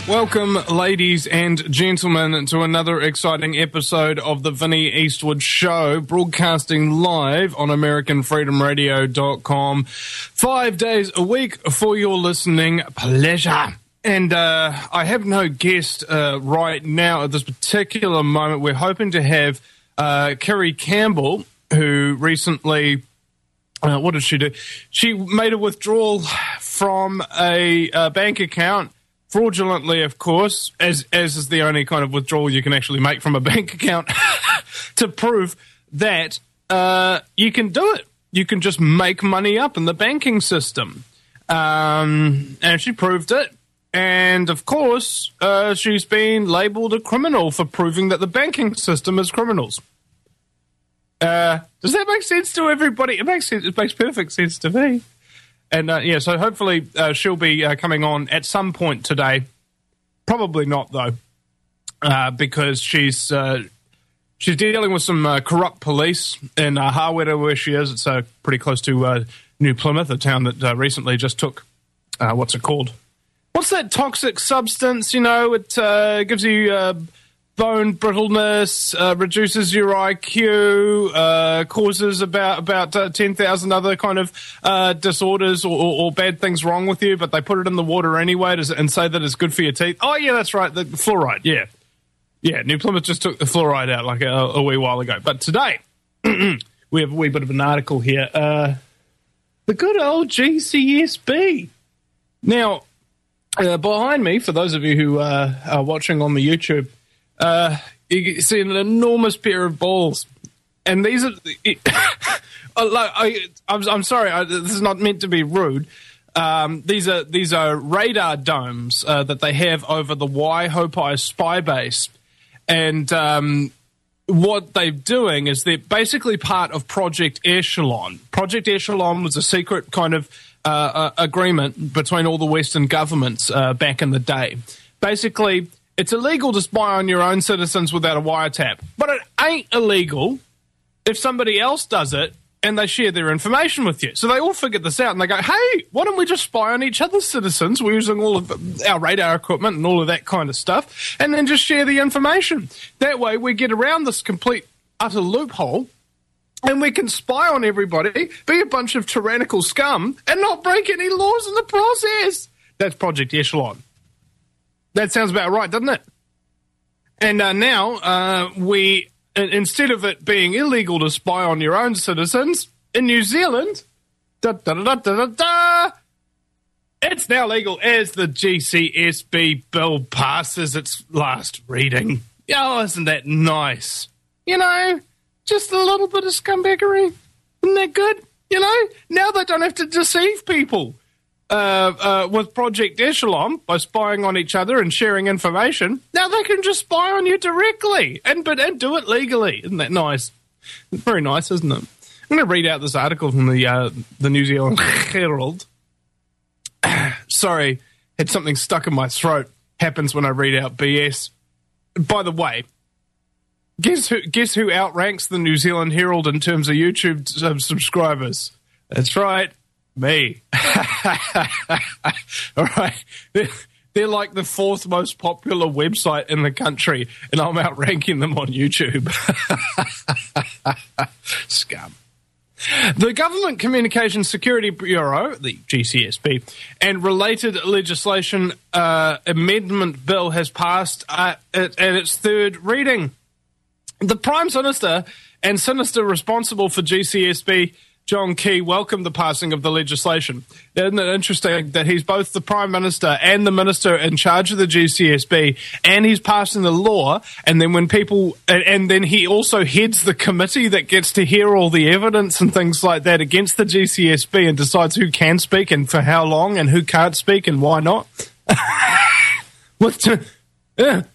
Welcome, ladies and gentlemen, to another exciting episode of the Vinnie Eastwood Show, broadcasting live on AmericanFreedomRadio.com 5 days a week for your listening pleasure. And I have no guest right now at this particular moment. We're hoping to have Kerry Campbell, who recently... what did she do? She made a withdrawal from a bank account, fraudulently, of course, as is the only kind of withdrawal you can actually make from a bank account, to prove that you can do it. You can just make money up in the banking system. And she proved it. And, of course, she's been labelled a criminal for proving that the banking system is criminals. Does that make sense to everybody? It makes sense. It makes perfect sense to me. And, so hopefully she'll be coming on at some point today. Probably not, though, because she's dealing with some corrupt police in Hawera, where she is. It's pretty close to New Plymouth, a town that recently just took, what's it called? What's that toxic substance? You know, it gives you... bone brittleness, reduces your IQ, causes about 10,000 other kind of disorders or bad things wrong with you, but they put it in the water anyway and say that it's good for your teeth. Oh, yeah, that's right, the fluoride, yeah. Yeah, New Plymouth just took the fluoride out like a wee while ago. But today, we have a wee bit of an article here. The good old GCSB. Now, behind me, for those of you who are watching on the YouTube, you see an enormous pair of balls, and these are. I'm sorry, this is not meant to be rude. These are radar domes that they have over the Waihopai spy base, and what they're doing is they're basically part of Project Echelon. Project Echelon was a secret kind of agreement between all the Western governments back in the day. Basically, it's illegal to spy on your own citizens without a wiretap, but it ain't illegal if somebody else does it and they share their information with you. So they all figured this out, and they go, hey, why don't we just spy on each other's citizens? We're using all of our radar equipment and all of that kind of stuff, and then just share the information. That way we get around this complete, utter loophole, and we can spy on everybody, be a bunch of tyrannical scum, and not break any laws in the process. That's Project Echelon. That sounds about right, doesn't it? And now we, instead of it being illegal to spy on your own citizens, in New Zealand, it's now legal as the GCSB bill passes its last reading. Oh, isn't that nice? You know, just a little bit of scumbaggery. Isn't that good? You know, now they don't have to deceive people. With Project Echelon, by spying on each other and sharing information, now they can just spy on you directly and do it legally. Isn't that nice? It's very nice, isn't it? I'm going to read out this article from the New Zealand Herald. Sorry, had something stuck in my throat. Happens when I read out BS. By the way, guess who outranks the New Zealand Herald in terms of YouTube subscribers? That's right. Me. All right. They're like the fourth most popular website in the country, and I'm outranking them on YouTube. Scum. The Government Communications Security Bureau, the GCSB, and related legislation amendment bill has passed at its third reading. The Prime Minister and Sinister responsible for GCSB, John Key, welcomed the passing of the legislation. Isn't it interesting that he's both the Prime Minister and the Minister in charge of the GCSB, and he's passing the law, and then when people, and then he also heads the committee that gets to hear all the evidence and things like that against the GCSB and decides who can speak and for how long and who can't speak and why not? What are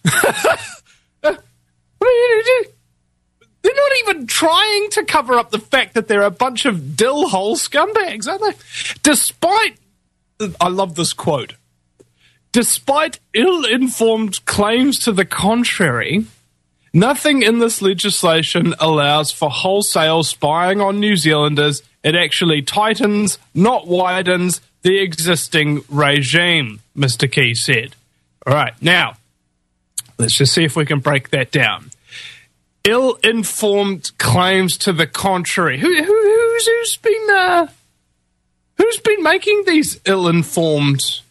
you doing? They're not even trying to cover up the fact that they're a bunch of dill-hole scumbags, are they? Despite, I love this quote, despite ill-informed claims to the contrary, nothing in this legislation allows for wholesale spying on New Zealanders. It actually tightens, not widens, the existing regime, Mr. Key said. All right, now, let's just see if we can break that down. Ill-informed claims to the contrary. Who's been making these ill-informed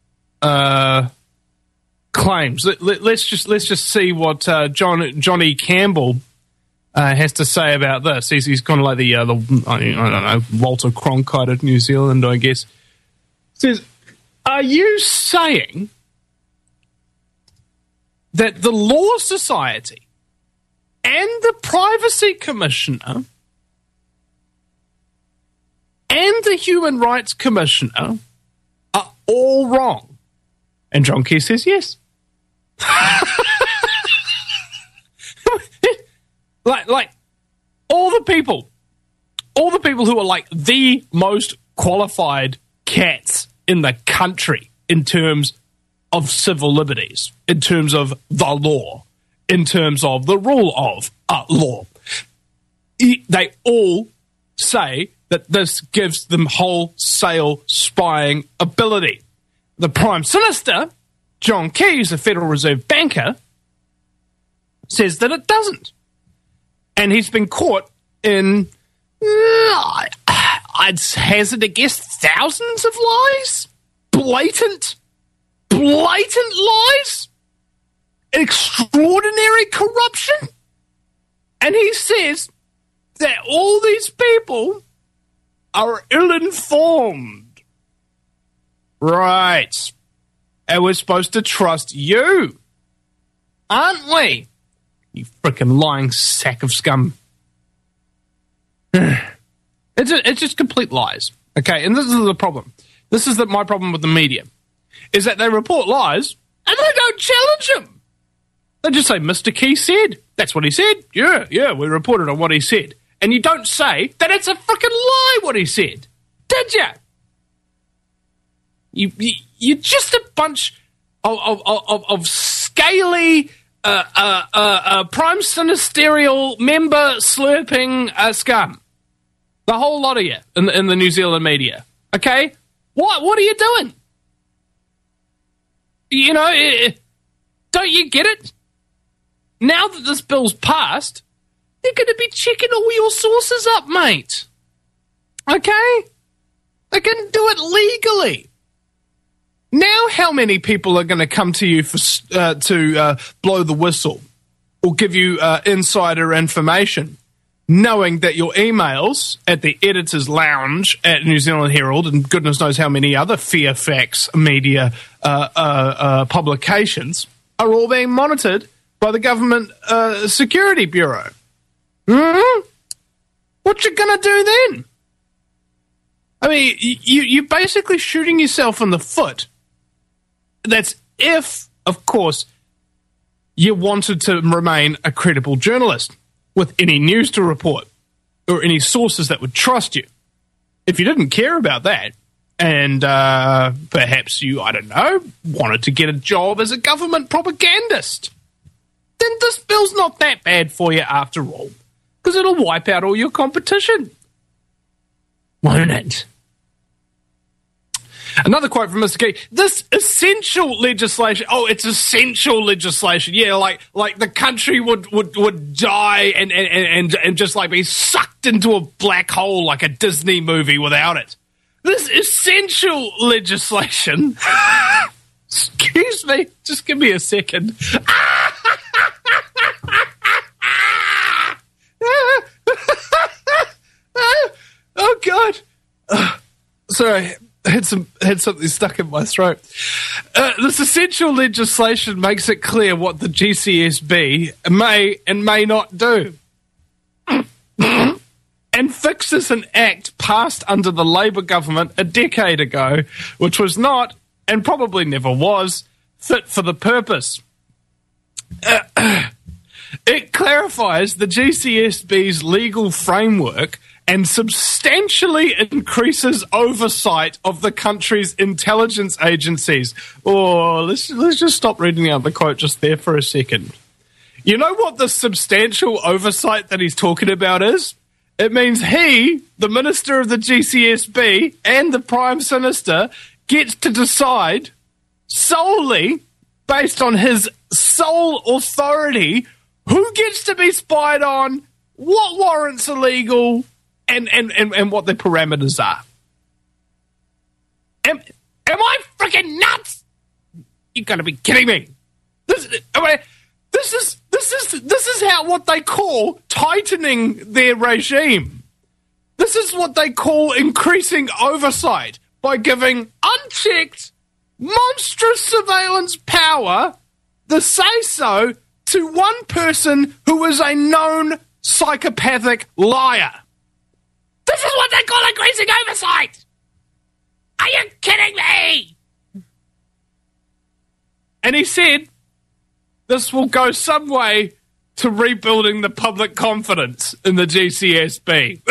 claims? Let's just see what Johnny Campbell has to say about this. He's kind of like the I don't know, Walter Cronkite of New Zealand, I guess. Says, are you saying that the Law Society and the Privacy Commissioner and the Human Rights Commissioner are all wrong? And John Key says yes. like all the people who are like the most qualified cats in the country in terms of civil liberties, in terms of the law, in terms of the rule of law. They all say that this gives them wholesale spying ability. The Prime Minister, John Key, a Federal Reserve banker, says that it doesn't. And he's been caught in, I'd hazard a guess, thousands of lies? Blatant lies? Extraordinary corruption? And he says that all these people are ill-informed. Right. And we're supposed to trust you, aren't we? You frickin' lying sack of scum. It's just complete lies. Okay, and this is the problem. This is my problem with the media, is that they report lies and they don't challenge them. They just say, Mr. Key said. That's what he said. Yeah, we reported on what he said. And you don't say that it's a frickin' lie what he said. Did ya? You're just a bunch of scaly, prime ministerial member slurping scum. The whole lot of you in the New Zealand media. Okay? What are you doing? You know, don't you get it? Now that this bill's passed, they're going to be checking all your sources up, mate. Okay? They can do it legally. Now how many people are going to come to you to blow the whistle or give you insider information, knowing that your emails at the editor's lounge at New Zealand Herald and goodness knows how many other Fairfax media publications are all being monitored by the Government Security Bureau? What you going to do then? I mean, you're basically shooting yourself in the foot. That's if, of course, you wanted to remain a credible journalist with any news to report or any sources that would trust you. If you didn't care about that and perhaps you, I don't know, wanted to get a job as a government propagandist, then this bill's not that bad for you after all, because it'll wipe out all your competition. Won't it? Another quote from Mr. Key, this essential legislation, it's essential legislation. Yeah, like the country would die and just like be sucked into a black hole like a Disney movie without it. This essential legislation, excuse me, just give me a second. Oh, God. Sorry. Had something stuck in my throat. This essential legislation makes it clear what the GCSB may and may not do, and fixes an act passed under the Labour government a decade ago, which was not, and probably never was, fit for the purpose. It clarifies the GCSB's legal framework and substantially increases oversight of the country's intelligence agencies. Let's just stop reading out the quote just there for a second. You know what the substantial oversight that he's talking about is? It means he, the Minister of the GCSB and the Prime Minister, gets to decide solely based on his sole authority who gets to be spied on, what warrants are legal, and what the parameters are. Am I freaking nuts? You gotta be kidding me. This is how what they call tightening their regime. This is what they call increasing oversight by giving unchecked, monstrous surveillance power, the say-so, to one person who is a known psychopathic liar. This is what they call increasing oversight! Are you kidding me? And he said this will go some way to rebuilding the public confidence in the GCSB.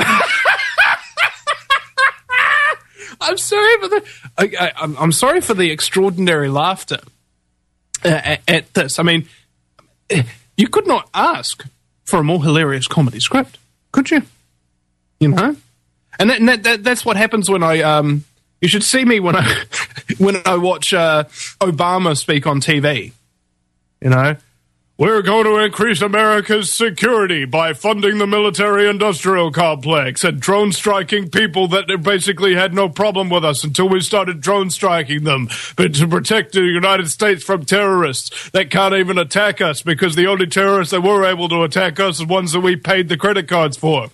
I'm sorry for the extraordinary laughter at this. I mean, you could not ask for a more hilarious comedy script, could you? You know, and that's what happens when I. You should see me when I watch Obama speak on TV. You know, we're going to increase America's security by funding the military-industrial complex and drone striking people that basically had no problem with us until we started drone striking them, but to protect the United States from terrorists that can't even attack us because the only terrorists that were able to attack us are ones that we paid the credit cards for.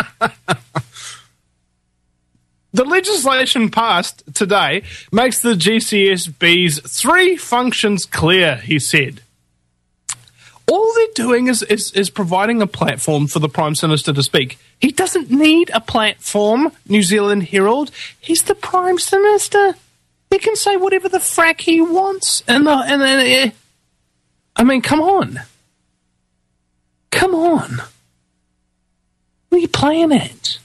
The legislation passed today makes the GCSB's 3 functions clear, he said. All they're doing is providing a platform for the Prime Minister to speak. He doesn't need a platform, New Zealand Herald. He's the Prime Minister. He can say whatever the frack he wants. I mean, come on. Come on. What are you playing at?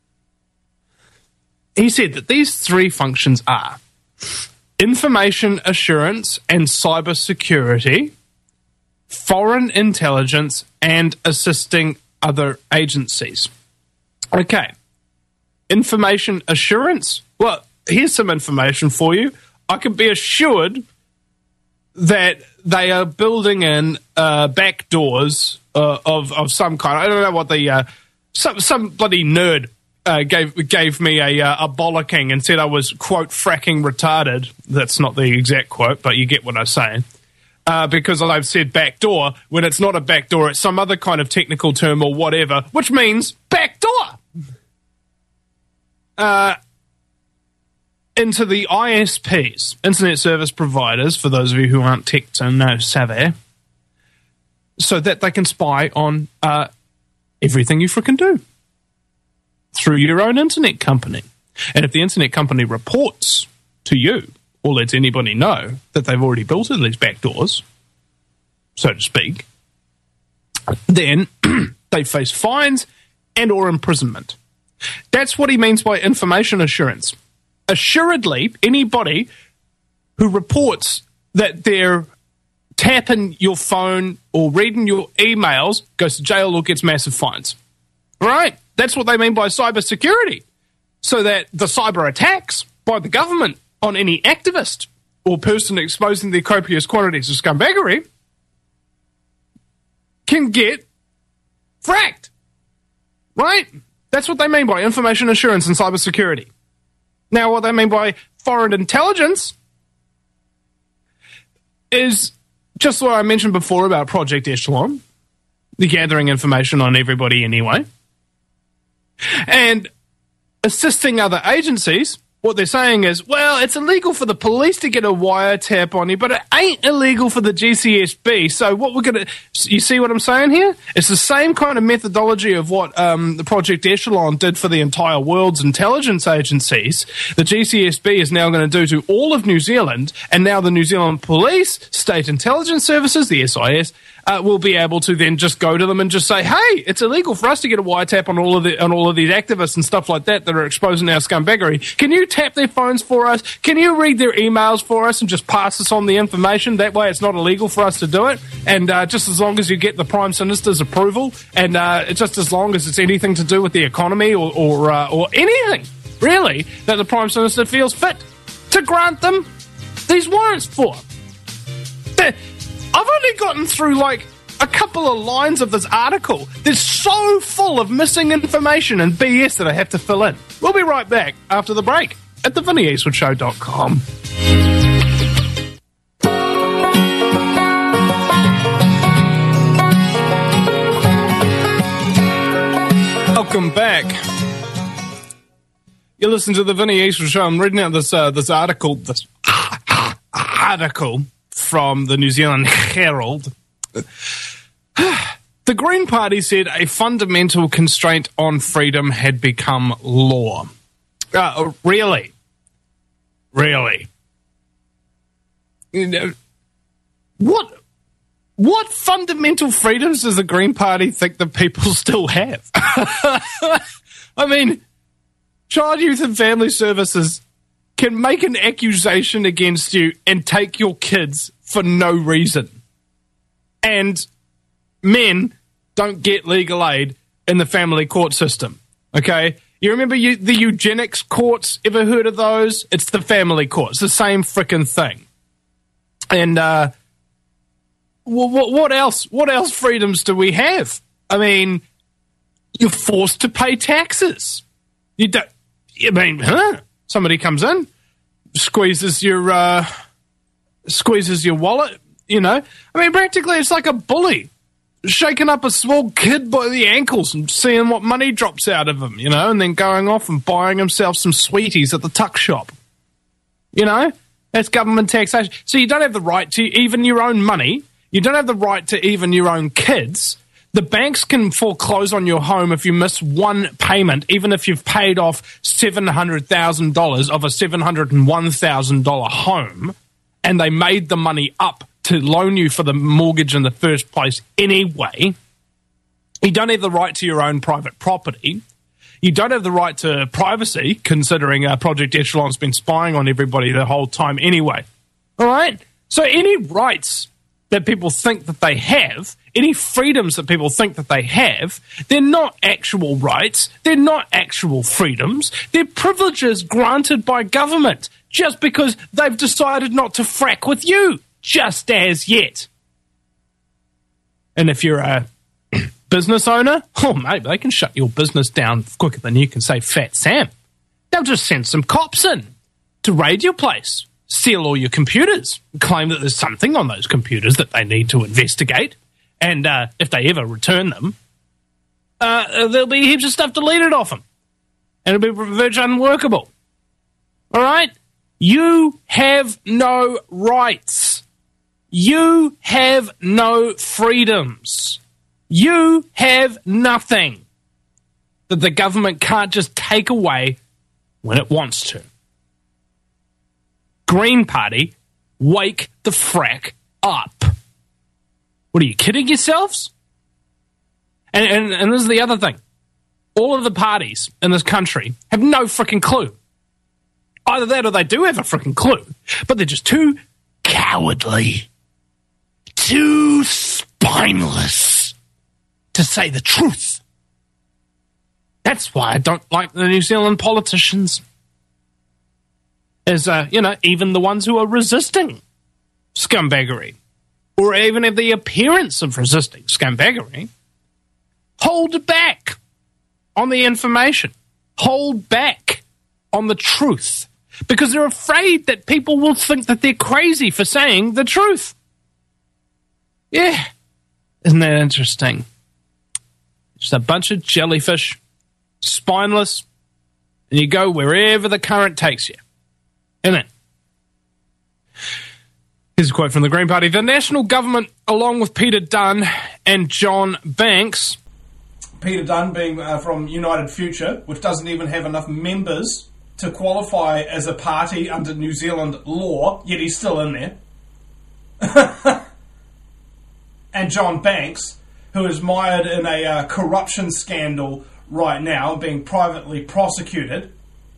He said that these 3 functions are information assurance and cybersecurity, foreign intelligence, and assisting other agencies. Okay. Information assurance? Well, here's some information for you. I can be assured that they are building in back doors of some kind. I don't know what the some bloody nerd gave me a bollocking and said I was, quote, fracking retarded. That's not the exact quote, but you get what I'm saying. Because I've said backdoor when it's not a backdoor, it's some other kind of technical term or whatever, which means backdoor. Into the ISPs, Internet Service Providers, for those of you who aren't tech and no savvy, so that they can spy on everything you frickin' do through your own internet company. And if the internet company reports to you or lets anybody know that they've already built in these back doors, so to speak, then they face fines and or imprisonment. That's what he means by information assurance. Assuredly, anybody who reports that they're tapping your phone or reading your emails goes to jail or gets massive fines. Right? That's what they mean by cybersecurity. So that the cyber attacks by the government on any activist or person exposing the copious quantities of scumbaggery can get fracked. Right? That's what they mean by information assurance and cybersecurity. Now, what they mean by foreign intelligence is just what I mentioned before about Project Echelon, the gathering information on everybody anyway. And assisting other agencies, what they're saying is, well, it's illegal for the police to get a wiretap on you, but it ain't illegal for the GCSB. So what we're going to... You see what I'm saying here? It's the same kind of methodology of what the Project Echelon did for the entire world's intelligence agencies. The GCSB is now going to do to all of New Zealand, and now the New Zealand Police, State Intelligence Services, the SIS, will be able to then just go to them and just say, hey, it's illegal for us to get a wiretap on all of these activists and stuff like that are exposing our scumbaggery. Can you tap their phones for us? Can you read their emails for us and just pass us on the information? That way it's not illegal for us to do it. And just as long as you get the Prime Minister's approval, and just as long as it's anything to do with the economy or anything, really, that the Prime Minister feels fit to grant them these warrants for. I've only gotten through like a couple of lines of this article. They're so full of missing information and BS that I have to fill in. We'll be right back after the break at thevinnieeastwoodshow.com. Welcome back. You listen to the Vinnie Eastwood Show. I'm reading out this article from the New Zealand Herald. The Green Party said a fundamental constraint on freedom had become law. Really? You know, what fundamental freedoms does the Green Party think that people still have? I mean, Child, Youth and Family Services can make an accusation against you and take your kids for no reason. And men don't get legal aid in the family court system, okay? You remember the eugenics courts? Ever heard of those? It's the family court. It's the same frickin' thing. And what else? What else freedoms do we have? I mean, you're forced to pay taxes. You don't. I mean, somebody comes in, squeezes your wallet. You know, I mean, practically it's like a bully shaking up a small kid by the ankles and seeing what money drops out of him. You know, and then going off and buying himself some sweeties at the tuck shop. You know, that's government taxation. So you don't have the right to even your own money. You don't have the right to even your own kids. The banks can foreclose on your home if you miss one payment, even if you've paid off $700,000 of a $701,000 home, and they made the money up to loan you for the mortgage in the first place anyway. You don't have the right to your own private property. You don't have the right to privacy, considering Project Echelon's been spying on everybody the whole time anyway. All right? So any rights that people think that they have, any freedoms that people think that they have, they're not actual rights. They're not actual freedoms. They're privileges granted by government just because they've decided not to frack with you, just as yet. And if you're a business owner, oh, mate, they can shut your business down quicker than you can say Fat Sam. They'll just send some cops in to raid your place, steal all your computers, claim that there's something on those computers that they need to investigate, and if they ever return them, there'll be heaps of stuff deleted off them, and it'll be virtually unworkable. All right? You have no rights. You have no freedoms. You have nothing that the government can't just take away when it wants to. Green Party, wake the frack up. What, are you kidding yourselves? And this is the other thing. All of the parties in this country have no freaking clue. Either that or they do have a freaking clue, but they're just too cowardly, too spineless to say the truth. That's why I don't like the New Zealand politicians. As, even the ones who are resisting scumbaggery, or even have the appearance of resisting scumbaggery, hold back on the information. Hold back on the truth. Because they're afraid that people will think that they're crazy for saying the truth. Yeah. Isn't that interesting? Just a bunch of jellyfish, spineless, and you go wherever the current takes you. Isn't it? Here's a quote from the Green Party. The National Government, along with Peter Dunn and John Banks. Peter Dunn being from United Future, which doesn't even have enough members to qualify as a party under New Zealand law, yet he's still in there. And John Banks, who is mired in a corruption scandal right now, being privately prosecuted,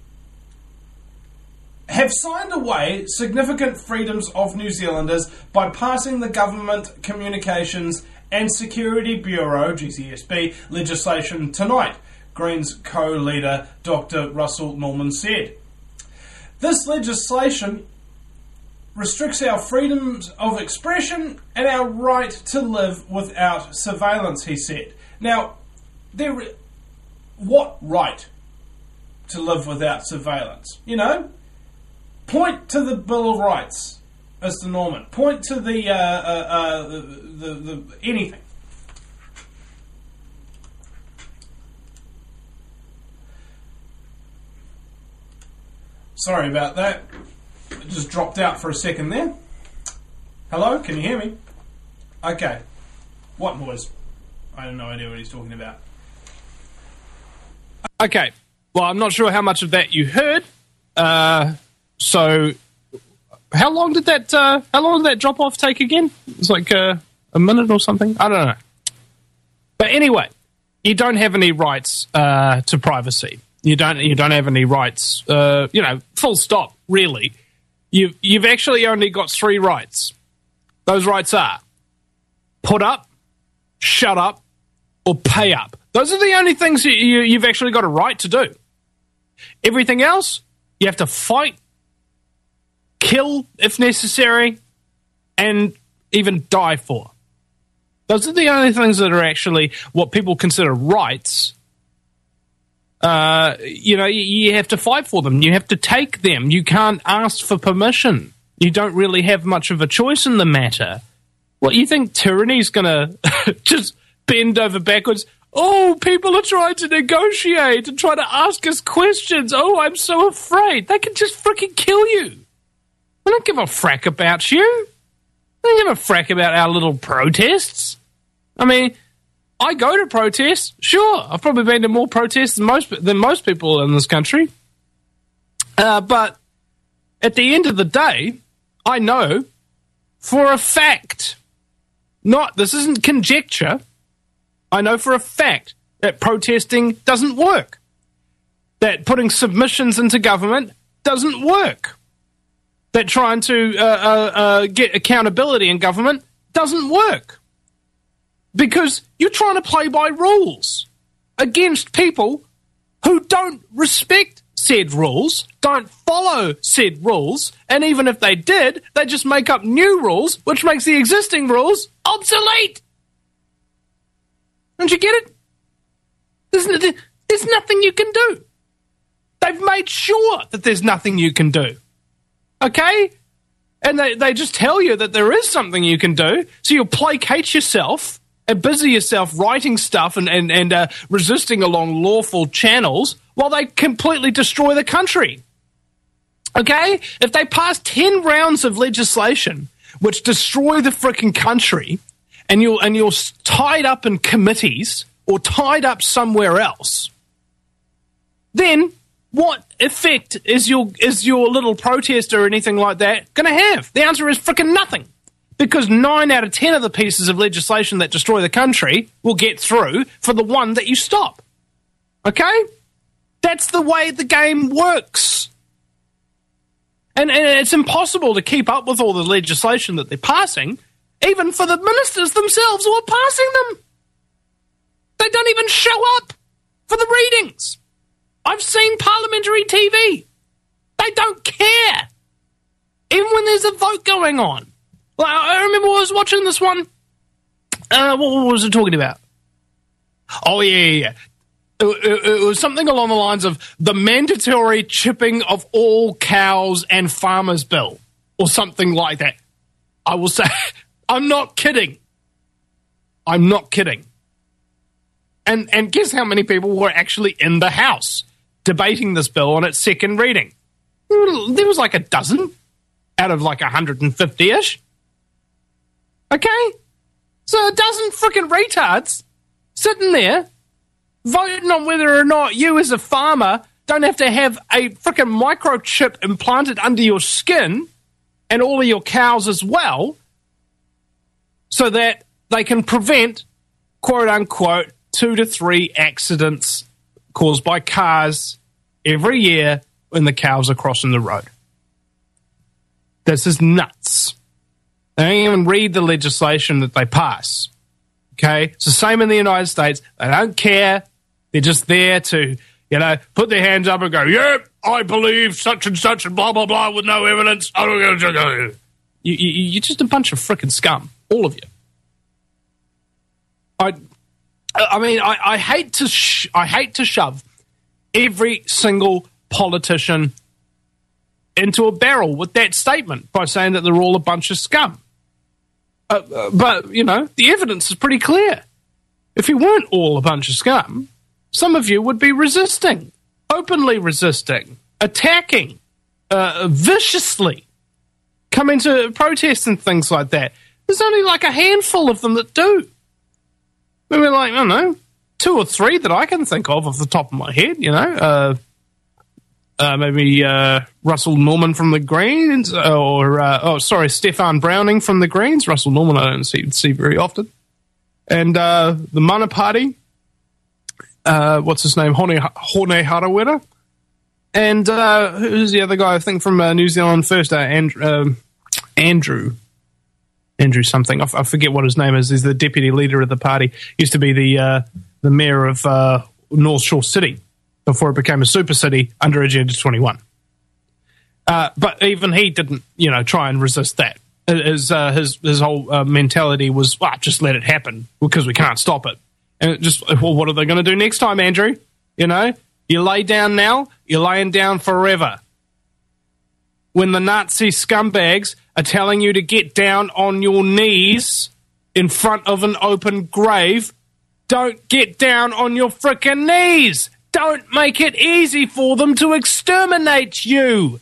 have signed away significant freedoms of New Zealanders by passing the Government Communications and Security Bureau, GCSB, legislation tonight, Greens co-leader Dr. Russell Norman said. This legislation restricts our freedoms of expression and our right to live without surveillance, he said. Now, what right to live without surveillance? You know? Point to the Bill of Rights, Mr. Norman. Point to the anything. Sorry about that. It just dropped out for a second there. Hello, can you hear me? Okay. What noise? I have no idea what he's talking about. Okay. Well, I'm not sure how much of that you heard. So, how long did that drop off take again? It's like a minute or something. I don't know. But anyway, you don't have any rights to privacy. You don't have any rights. Full stop. Really, you've actually only got 3 rights. Those rights are put up, shut up, or pay up. Those are the only things you've actually got a right to do. Everything else, you have to fight, kill if necessary, and even die for. Those are the only things that are actually what people consider rights. You have to fight for them. You have to take them. You can't ask for permission. You don't really have much of a choice in the matter. What, you think tyranny's going to just bend over backwards? Oh, people are trying to negotiate and try to ask us questions. Oh, I'm so afraid. They can just freaking kill you. I don't give a frack about you. I don't give a frack about our little protests. I mean, I go to protests, sure. I've probably been to more protests than most people in this country. But at the end of the day, I know for a fact, this isn't conjecture, I know for a fact that protesting doesn't work. That putting submissions into government doesn't work. That trying to get accountability in government doesn't work. Because you're trying to play by rules against people who don't respect said rules, don't follow said rules, and even if they did, they just make up new rules, which makes the existing rules obsolete. Don't you get it? There's nothing you can do. They've made sure that there's nothing you can do. Okay? And they just tell you that there is something you can do, so you'll placate yourself and busy yourself writing stuff and resisting along lawful channels while they completely destroy the country. Okay? If they pass 10 rounds of legislation which destroy the freaking country and you're tied up in committees or tied up somewhere else, then what effect is your little protest or anything like that going to have? The answer is freaking nothing. Because 9 out of 10 of the pieces of legislation that destroy the country will get through for the one that you stop. Okay? That's the way the game works. And it's impossible to keep up with all the legislation that they're passing, even for the ministers themselves who are passing them. They don't even show up for the readings. I've seen parliamentary TV. They don't care. Even when there's a vote going on. Well, I remember I was watching this one. What was it talking about? Oh, yeah. It was something along the lines of the mandatory chipping of all cows and farmers bill, or something like that. I will say, I'm not kidding. I'm not kidding. And guess how many people were actually in the House debating this bill on its second reading? There was like a dozen out of like 150-ish. Okay? So a dozen freaking retards sitting there voting on whether or not you as a farmer don't have to have a freaking microchip implanted under your skin and all of your cows as well so that they can prevent, quote-unquote, 2 to 3 accidents caused by cars every year when the cows are crossing the road. This is nuts. They don't even read the legislation that they pass. Okay? It's the same in the United States. They don't care. They're just there to, put their hands up and go, yep, I believe such and blah, blah, blah, with no evidence. You're just a bunch of frickin' scum, all of you. I hate to shove every single politician into a barrel with that statement by saying that they're all a bunch of scum. But, you know, the evidence is pretty clear. If you weren't all a bunch of scum, some of you would be resisting, openly resisting, attacking, viciously, coming to protests and things like that. There's only like a handful of them that do. Maybe like, I don't know, 2 or 3 that I can think of off the top of my head, you know. Maybe Russell Norman from the Greens, or Stefan Browning from the Greens. Russell Norman I don't see very often. And the Mana Party, what's his name, Hone Harawira. And who's the other guy, I think, from New Zealand First, Andrew something. I forget what his name is. He's the deputy leader of the party. Used to be the mayor of North Shore City before it became a super city under Agenda 21. But even he didn't, you know, try and resist that. His whole mentality was, just let it happen because we can't stop it. And it just, well, what are they going to do next time, Andrew? You know, you lay down now, you're laying down forever. When the Nazi scumbags are telling you to get down on your knees in front of an open grave, don't get down on your frickin' knees. Don't make it easy for them to exterminate you.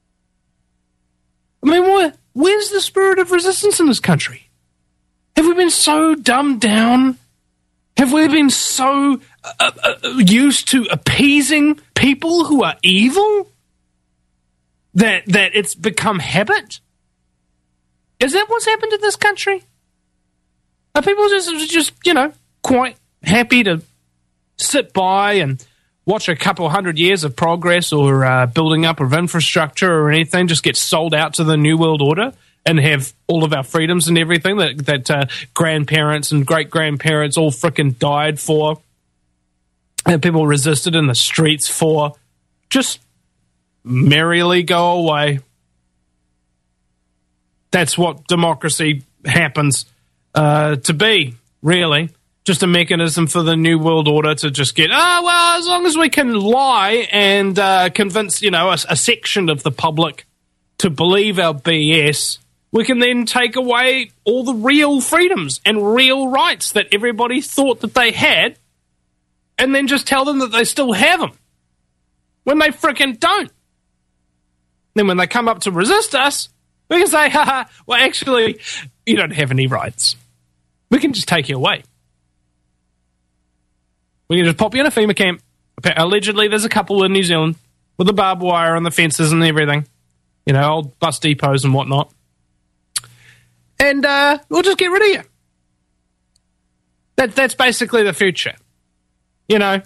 I mean, where's the spirit of resistance in this country? Have we been so dumbed down? Have we been so used to appeasing people who are evil that it's become habit? Is that what's happened to this country? Are people just you know, quite happy to sit by and watch a couple 100 years of progress or building up of infrastructure or anything just get sold out to the New World Order and have all of our freedoms and everything that grandparents and great-grandparents all frickin' died for, and people resisted in the streets for, just merrily go away? That's what democracy happens to be, really. Just a mechanism for the New World Order to just get, as long as we can lie and convince, you know, a section of the public to believe our BS, we can then take away all the real freedoms and real rights that everybody thought that they had, and then just tell them that they still have them, when they frickin' don't. Then when they come up to resist us, we can say, well, actually, you don't have any rights. We can just take you away. We can just pop you in a FEMA camp. Allegedly, there's a couple in New Zealand with the barbed wire and the fences and everything. You know, old bus depots and whatnot. And we'll just get rid of you. That's basically the future. You know.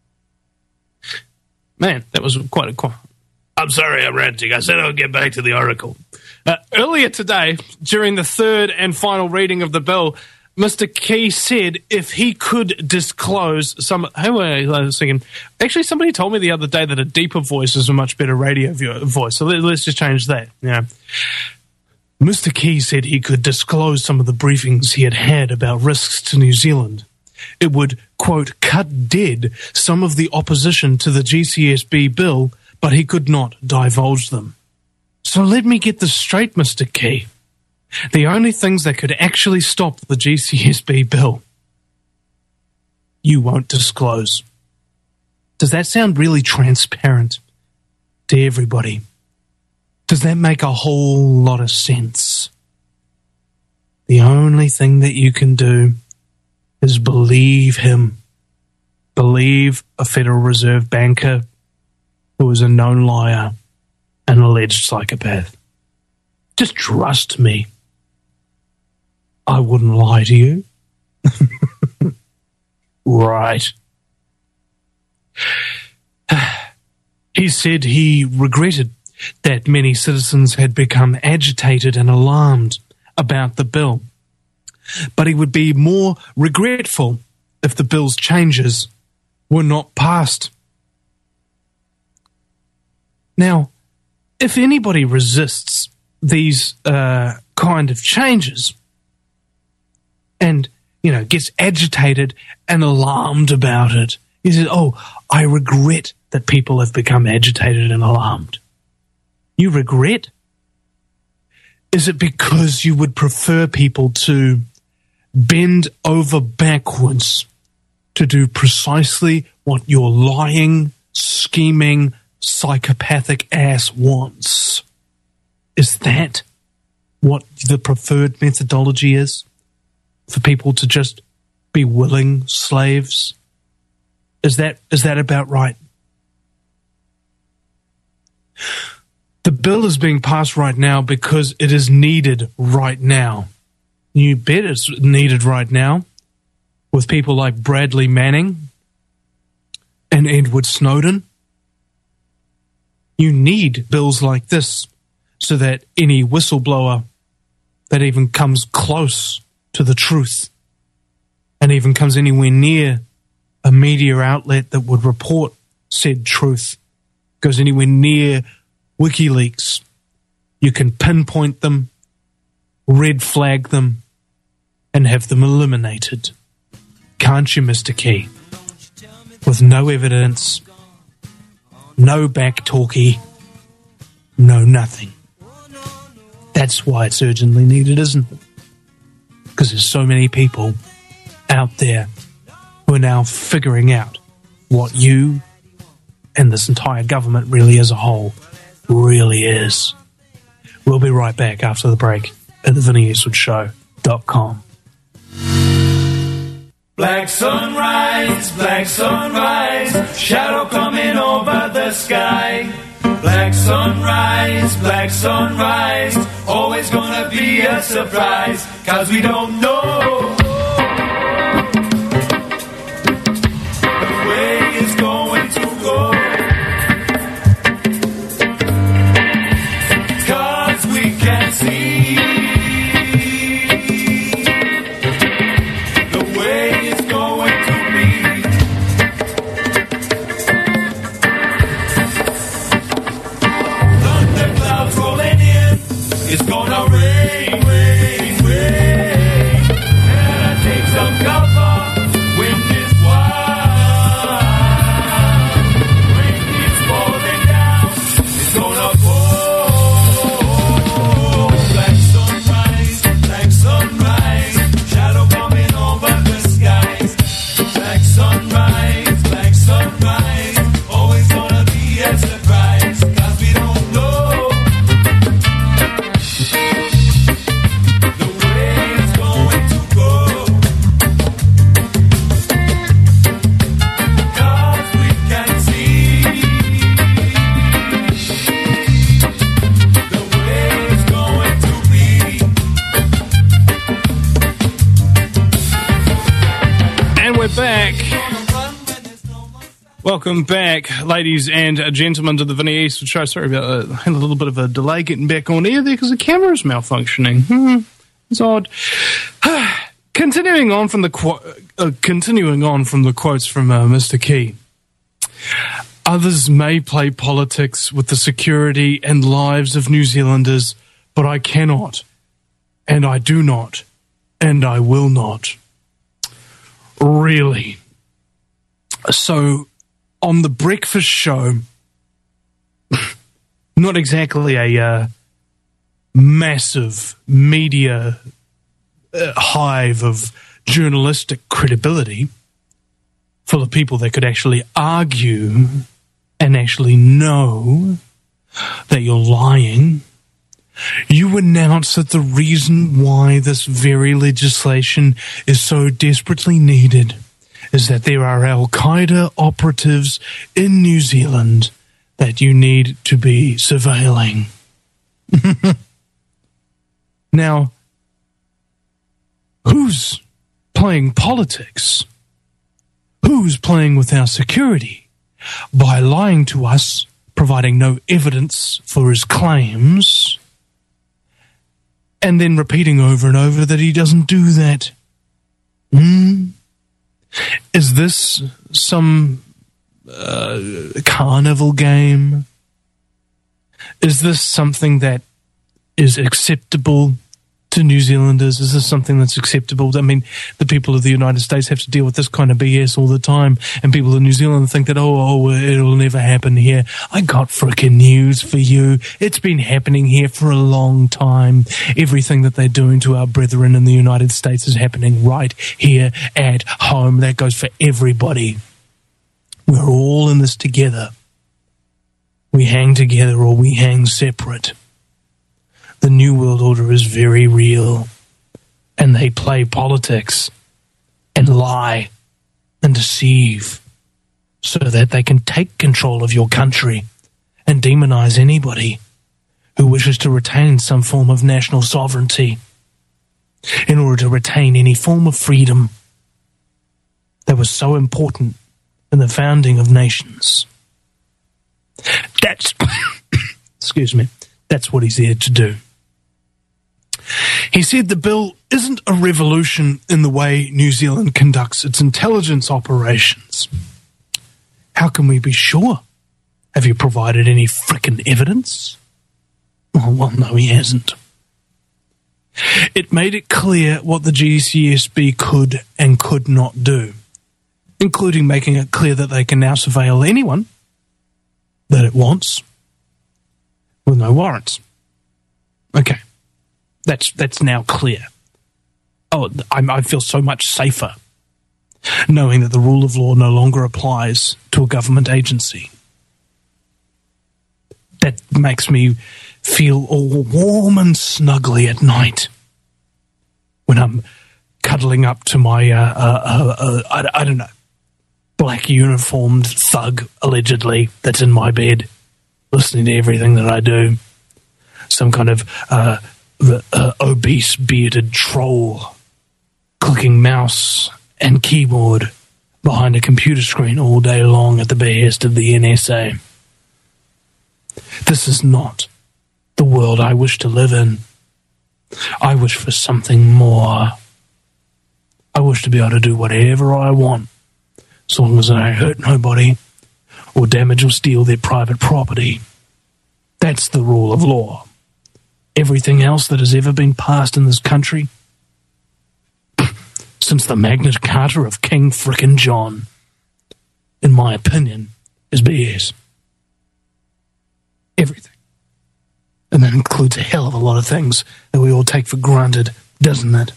Man, that was quite a... I'm sorry, I'm ranting. I said I would get back to the article. Earlier today, during the third and final reading of the bill, Mr. Key said if he could disclose some... I was thinking... Actually, somebody told me the other day that a deeper voice is a much better radio voice, so let's just change that. Yeah. Mr. Key said he could disclose some of the briefings he had about risks to New Zealand. It would, quote, cut dead some of the opposition to the GCSB bill, but he could not divulge them. So let me get this straight, Mr. Key. The only things that could actually stop the GCSB bill, you won't disclose. Does that sound really transparent to everybody? Does that make a whole lot of sense? The only thing that you can do is believe him. Believe a Federal Reserve banker who is a known liar and alleged psychopath. Just trust me. I wouldn't lie to you. Right. He said he regretted that many citizens had become agitated and alarmed about the bill, but he would be more regretful if the bill's changes were not passed. Now, if anybody resists these kind of changes and, gets agitated and alarmed about it. He says, I regret that people have become agitated and alarmed. You regret? Is it because you would prefer people to bend over backwards to do precisely what your lying, scheming, psychopathic ass wants? Is that what the preferred methodology is? For people to just be willing slaves? Is that about right? The bill is being passed right now because it is needed right now. You bet it's needed right now with people like Bradley Manning and Edward Snowden. You need bills like this so that any whistleblower that even comes close to the truth and even comes anywhere near a media outlet that would report said truth, goes anywhere near WikiLeaks, you can pinpoint them, red flag them, and have them eliminated. Can't you, Mr. Key? With no evidence, no back-talky, no nothing. That's why it's urgently needed, isn't it? Because there's so many people out there who are now figuring out what you and this entire government really as a whole really is. We'll be right back after the break at theVinnyEastwoodshow.com. Black sunrise, shadow coming over the sky. Black sunrise, always gonna be a surprise, 'cause we don't know the way it's going to go. 'Cause we can see the way it's going to be. Thunder clouds rolling in, it's gonna rain, rain, rain. And I take some cover, wind is wild. Rain is falling down, it's gonna pour. Black sunrise, shadow coming over the skies. Black sunrise, always gonna be a surprise, 'cause we don't know the way it's going to go. 'Cause we can see the way it's going to be. And we're back. Welcome back, ladies and gentlemen, to the Vinny Eastwood Show. Sorry about that. I had a little bit of a delay getting back on air there because the camera's malfunctioning. It's odd. Continuing on from the quotes from Mr. Key. Others may play politics with the security and lives of New Zealanders, but I cannot, and I do not, and I will not. Really? So, on the breakfast show, not exactly a massive media hive of journalistic credibility, full of people that could actually argue and actually know that you're lying, you announce that the reason why this very legislation is so desperately needed is that there are Al-Qaeda operatives in New Zealand that you need to be surveilling. Now, who's playing politics? Who's playing with our security? By lying to us, providing no evidence for his claims, and then repeating over and over that he doesn't do that. Is this some carnival game? Is this something that is acceptable to New Zealanders? Is this something that's acceptable? I mean, the people of the United States have to deal with this kind of BS all the time, and people in New Zealand think that, it'll never happen here. I got frickin' news for you. It's been happening here for a long time. Everything that they're doing to our brethren in the United States is happening right here at home. That goes for everybody. We're all in this together. We hang together or we hang separate. The New World Order is very real, and they play politics and lie and deceive so that they can take control of your country and demonize anybody who wishes to retain some form of national sovereignty in order to retain any form of freedom that was so important in the founding of nations. That's, excuse me, that's what he's here to do. He said the bill isn't a revolution in the way New Zealand conducts its intelligence operations. How can we be sure? Have you provided any frickin' evidence? Oh, well, no, he hasn't. It made it clear what the GCSB could and could not do, including making it clear that they can now surveil anyone that it wants with no warrants. Okay. That's now clear. Oh, I feel so much safer knowing that the rule of law no longer applies to a government agency. That makes me feel all warm and snuggly at night when I'm cuddling up to my, I don't know, black uniformed thug, allegedly, that's in my bed, listening to everything that I do. Some kind of obese, bearded troll clicking mouse and keyboard behind a computer screen all day long at the behest of the NSA. This is not the world I wish to live in. I wish for something more. I wish to be able to do whatever I want, so long as I don't hurt nobody or damage or steal their private property. That's the rule of law. Everything else that has ever been passed in this country since the Magna Carta of King frickin' John, in my opinion, is BS. Everything. And that includes a hell of a lot of things that we all take for granted, doesn't it?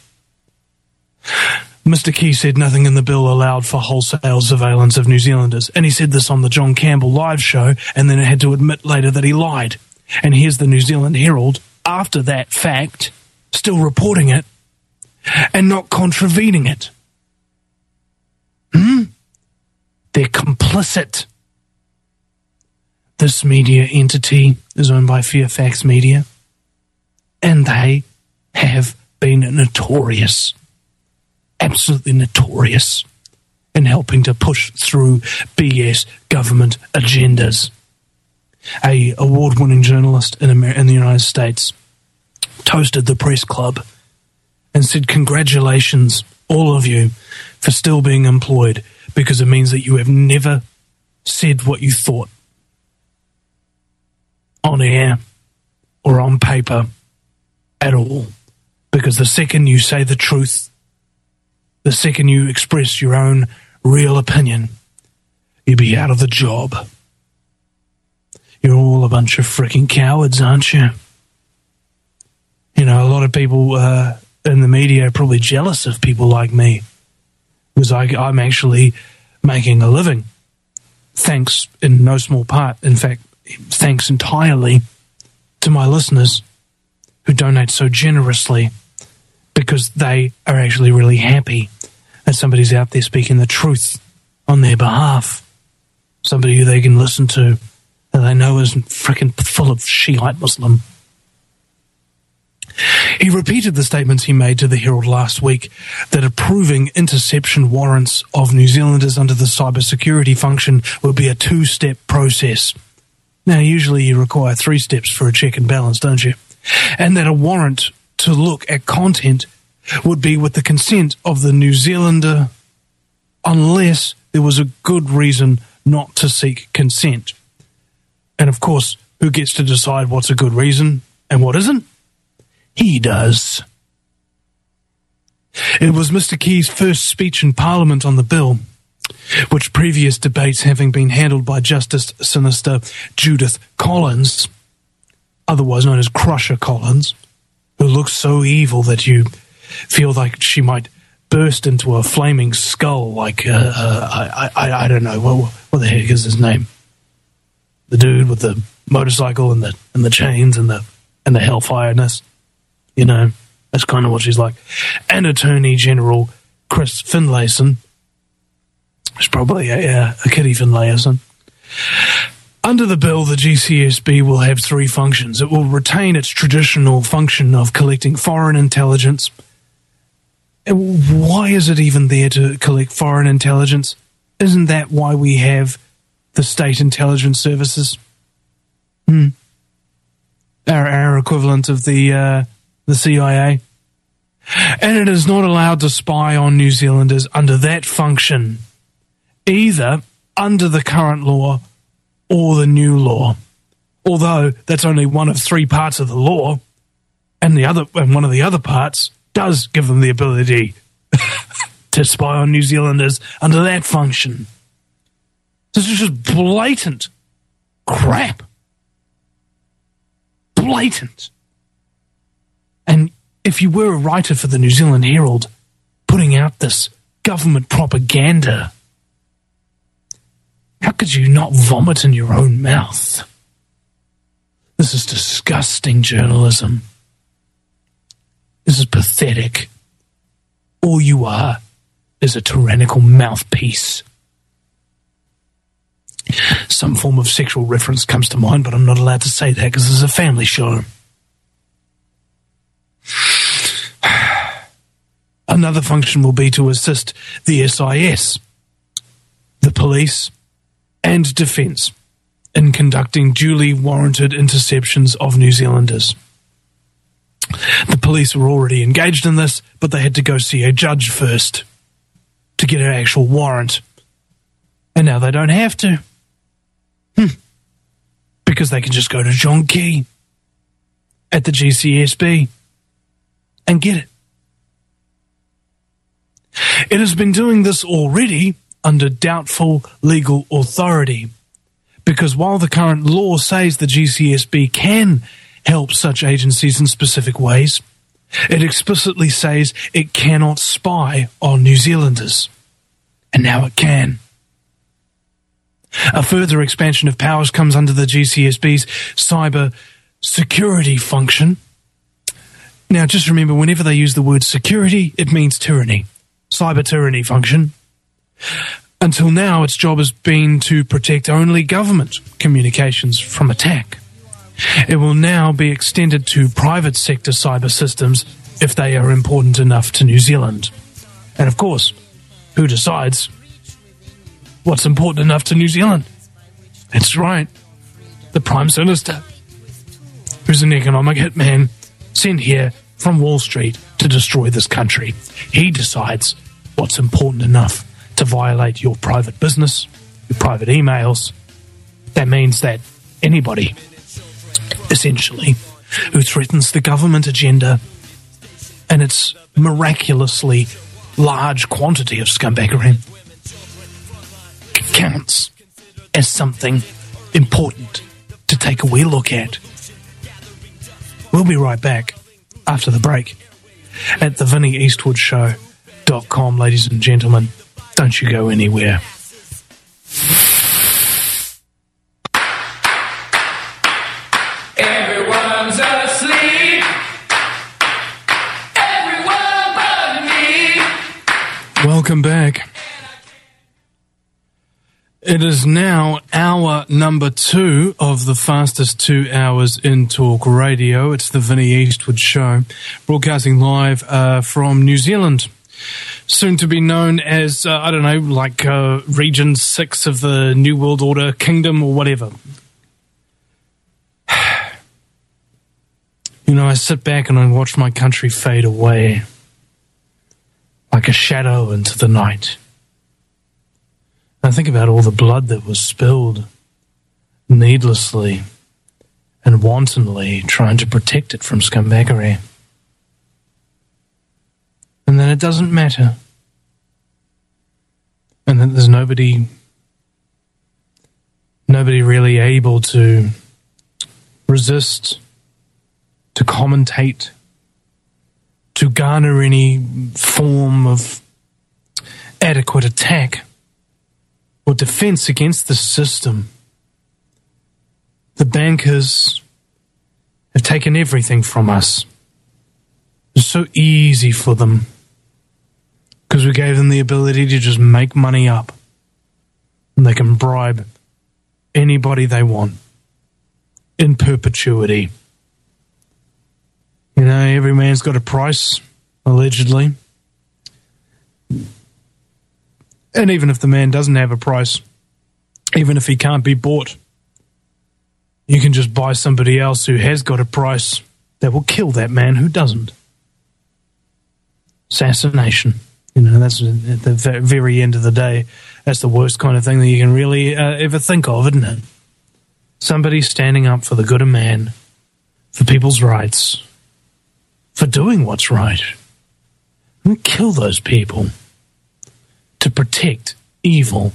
Mr. Key said nothing in the bill allowed for wholesale surveillance of New Zealanders, and he said this on the John Campbell live show, and then had to admit later that he lied. And here's the New Zealand Herald, after that fact, still reporting it and not contravening it. They're complicit. This media entity is owned by Fairfax Media, and they have been notorious, absolutely notorious, in helping to push through BS government agendas. A award-winning journalist in the United States toasted the press club and said, "Congratulations, all of you, for still being employed, because it means that you have never said what you thought on air or on paper at all. Because the second you say the truth, the second you express your own real opinion, you'll be out of the job. You're all a bunch of freaking cowards, aren't you?" You know, a lot of people in the media are probably jealous of people like me, because I'm actually making a living, thanks in no small part, in fact, thanks entirely to my listeners who donate so generously, because they are actually really happy that somebody's out there speaking the truth on their behalf, somebody who they can listen to that they know isn't frickin' full of Shiite Muslim. He repeated the statements he made to the Herald last week that approving interception warrants of New Zealanders under the cybersecurity function will be a two-step process. Now, usually you require 3 steps for a check and balance, don't you? And that a warrant to look at content would be with the consent of the New Zealander unless there was a good reason not to seek consent. And of course, who gets to decide what's a good reason and what isn't? He does. It was Mr. Key's first speech in Parliament on the bill, which previous debates having been handled by Justice Sinister Judith Collins, otherwise known as Crusher Collins, who looks so evil that you feel like she might burst into a flaming skull like, I don't know, what the heck is his name? The dude with the motorcycle and the chains and the hellfireness, you know, that's kind of what she's like. And Attorney General Chris Finlayson. It's probably a Kitty Finlayson. Under the bill, the GCSB will have three functions. It will retain its traditional function of collecting foreign intelligence. Why is it even there to collect foreign intelligence? Isn't that why we have the state intelligence services? Our equivalent of the CIA. And it is not allowed to spy on New Zealanders under that function, either under the current law or the new law. Although that's only one of three parts of the law, and one of the other parts does give them the ability to spy on New Zealanders under that function. This is just blatant crap. Blatant. And if you were a writer for the New Zealand Herald putting out this government propaganda, how could you not vomit in your own mouth? This is disgusting journalism. This is pathetic. All you are is a tyrannical mouthpiece. Some form of sexual reference comes to mind, but I'm not allowed to say that because this is a family show. Another function will be to assist the SIS, the police, and defence in conducting duly warranted interceptions of New Zealanders. The police were already engaged in this, but they had to go see a judge first to get an actual warrant. And now they don't have to. Because they can just go to John Key at the GCSB and get it. It has been doing this already under doubtful legal authority, because while the current law says the GCSB can help such agencies in specific ways, it explicitly says it cannot spy on New Zealanders. And now it can. A further expansion of powers comes under the GCSB's cyber security function. Now, just remember, whenever they use the word security, it means tyranny. Cyber tyranny function. Until now, its job has been to protect only government communications from attack. It will now be extended to private sector cyber systems if they are important enough to New Zealand. And of course, who decides what's important enough to New Zealand? That's right, the Prime Minister, who's an economic hitman sent here from Wall Street to destroy this country. He decides what's important enough to violate your private business, your private emails. That means that anybody, essentially, who threatens the government agenda and its miraculously large quantity of scumbaggery counts as something important to take a wee look at. We'll be right back after the break at thevinnieeastwoodshow.com, ladies and gentlemen. Don't you go anywhere. Everyone's asleep. Everyone but me. Welcome back. It is now hour number 2 of the fastest 2 hours in talk radio. It's the Vinnie Eastwood Show, broadcasting live from New Zealand. Soon to be known as, Region 6 of the New World Order Kingdom or whatever. You know, I sit back and I watch my country fade away like a shadow into the night. I think about all the blood that was spilled needlessly and wantonly trying to protect it from scumbaggery. And that it doesn't matter, and that there's nobody really able to resist, to commentate, to garner any form of adequate attack or defense against the system. The bankers have taken everything from us. It's so easy for them because we gave them the ability to just make money up, and they can bribe anybody they want in perpetuity. You know, every man's got a price, allegedly. And even if the man doesn't have a price, even if he can't be bought, you can just buy somebody else who has got a price that will kill that man who doesn't. Assassination. You know, that's at the very end of the day, that's the worst kind of thing that you can really ever think of, isn't it? Somebody standing up for the good of man, for people's rights, for doing what's right. And kill those people to protect evil.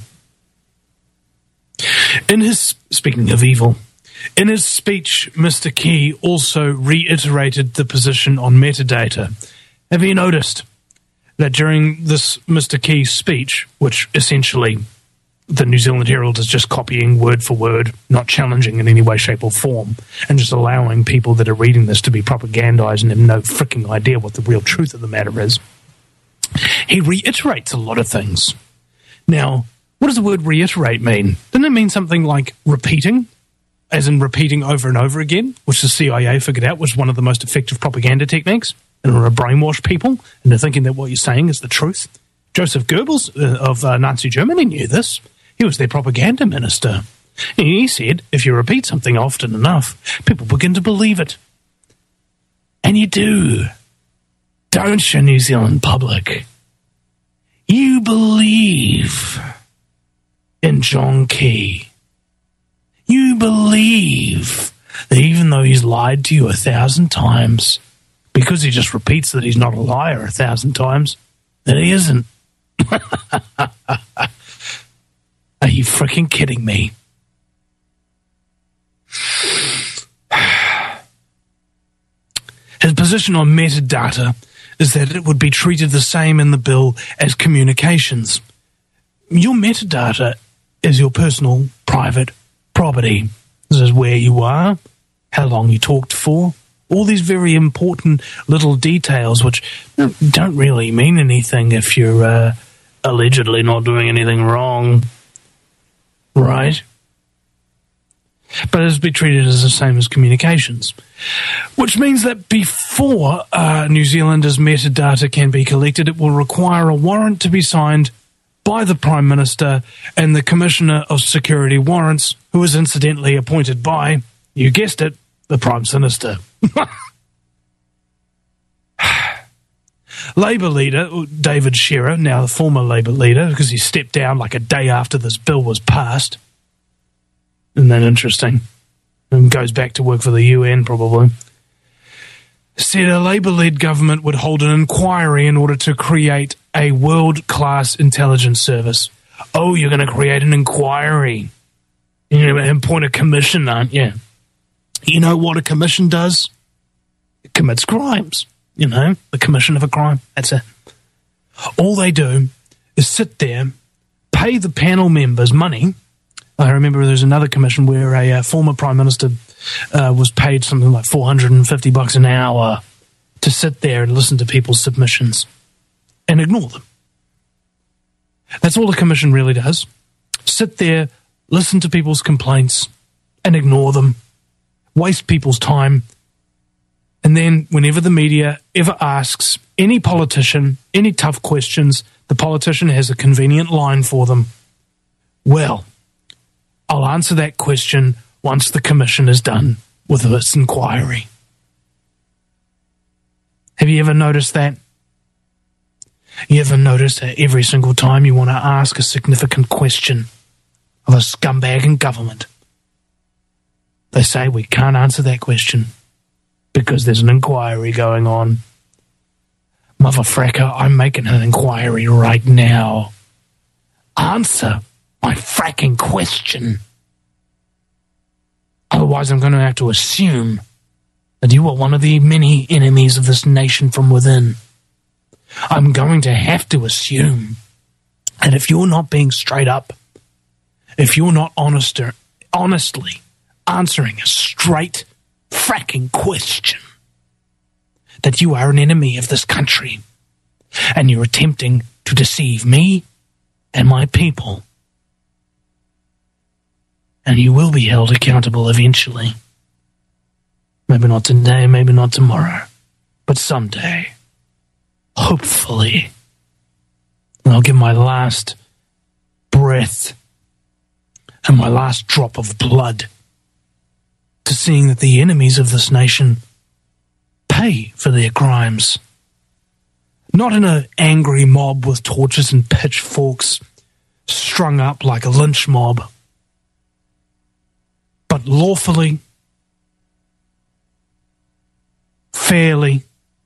Speaking of evil, in his speech, Mr. Key also reiterated the position on metadata. Have you noticed that during this Mr. Key speech, which essentially the New Zealand Herald is just copying word for word, not challenging in any way, shape or form, and just allowing people that are reading this to be propagandized and have no freaking idea what the real truth of the matter is, he reiterates a lot of things. Now, what does the word reiterate mean? Doesn't it mean something like repeating, as in repeating over and over again, which the CIA figured out was one of the most effective propaganda techniques in order to brainwash people into thinking that what you're saying is the truth? Joseph Goebbels of Nazi Germany knew this. He was their propaganda minister. He said, if you repeat something often enough, people begin to believe it. And you do. Don't you, New Zealand public? You believe in John Key. You believe that even though he's lied to you 1,000 times, because he just repeats that he's not a liar 1,000 times, that he isn't. Are you freaking kidding me? His position on metadata is that it would be treated the same in the bill as communications. Your metadata is your personal, private property. This is where you are, how long you talked for, all these very important little details which don't really mean anything if you're allegedly not doing anything wrong, right? But it's be treated as the same as communications, which means that before New Zealanders' metadata can be collected, it will require a warrant to be signed by the Prime Minister and the Commissioner of Security Warrants, who is incidentally appointed by, you guessed it, the Prime Minister. Labour leader David Shearer, now the former Labour leader, because he stepped down like a day after this bill was passed. Isn't that interesting? And goes back to work for the UN, probably. Said a Labour-led government would hold an inquiry in order to create a world-class intelligence service. Oh, you're going to create an inquiry. You're going to appoint a commission, aren't you? You know what a commission does? It commits crimes. You know, the commission of a crime. That's it. All they do is sit there, pay the panel members money. I remember there's another commission where a former Prime Minister was paid something like $450 an hour to sit there and listen to people's submissions and ignore them. That's all the commission really does. Sit there, listen to people's complaints and ignore them, waste people's time, and then whenever the media ever asks any politician any tough questions, the politician has a convenient line for them. Well, I'll answer that question once the commission is done with its inquiry. Have you ever noticed that? You ever noticed that every single time you want to ask a significant question of a scumbag in government, they say we can't answer that question because there's an inquiry going on? Motherfracker, I'm making an inquiry right now. Answer my fracking question. Otherwise, I'm going to have to assume that you are one of the many enemies of this nation from within. I'm going to have to assume that if you're not being straight up, if you're not honestly answering a straight fracking question, that you are an enemy of this country and you're attempting to deceive me and my people. And you will be held accountable eventually. Maybe not today, maybe not tomorrow, but someday. Hopefully. And I'll give my last breath and my last drop of blood to seeing that the enemies of this nation pay for their crimes. Not in an angry mob with torches and pitchforks strung up like a lynch mob, but lawfully, fairly,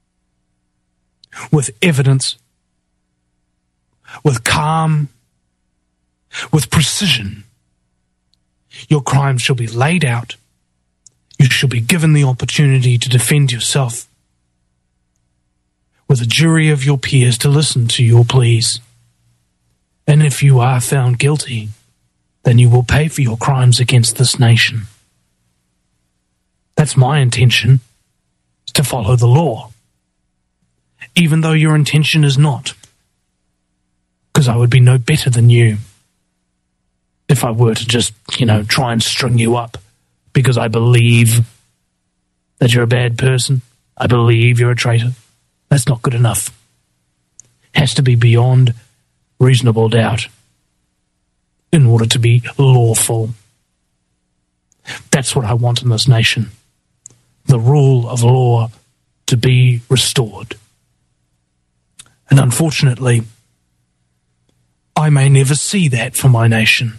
with evidence, with calm, with precision. Your crimes shall be laid out. You shall be given the opportunity to defend yourself, with a jury of your peers to listen to your pleas. And if you are found guilty, then you will pay for your crimes against this nation. That's my intention, to follow the law. Even though your intention is not. Because I would be no better than you if I were to just, try and string you up because I believe that you're a bad person. I believe you're a traitor. That's not good enough. Has to be beyond reasonable doubt in order to be lawful. That's what I want in this nation. The rule of law to be restored. And unfortunately, I may never see that for my nation.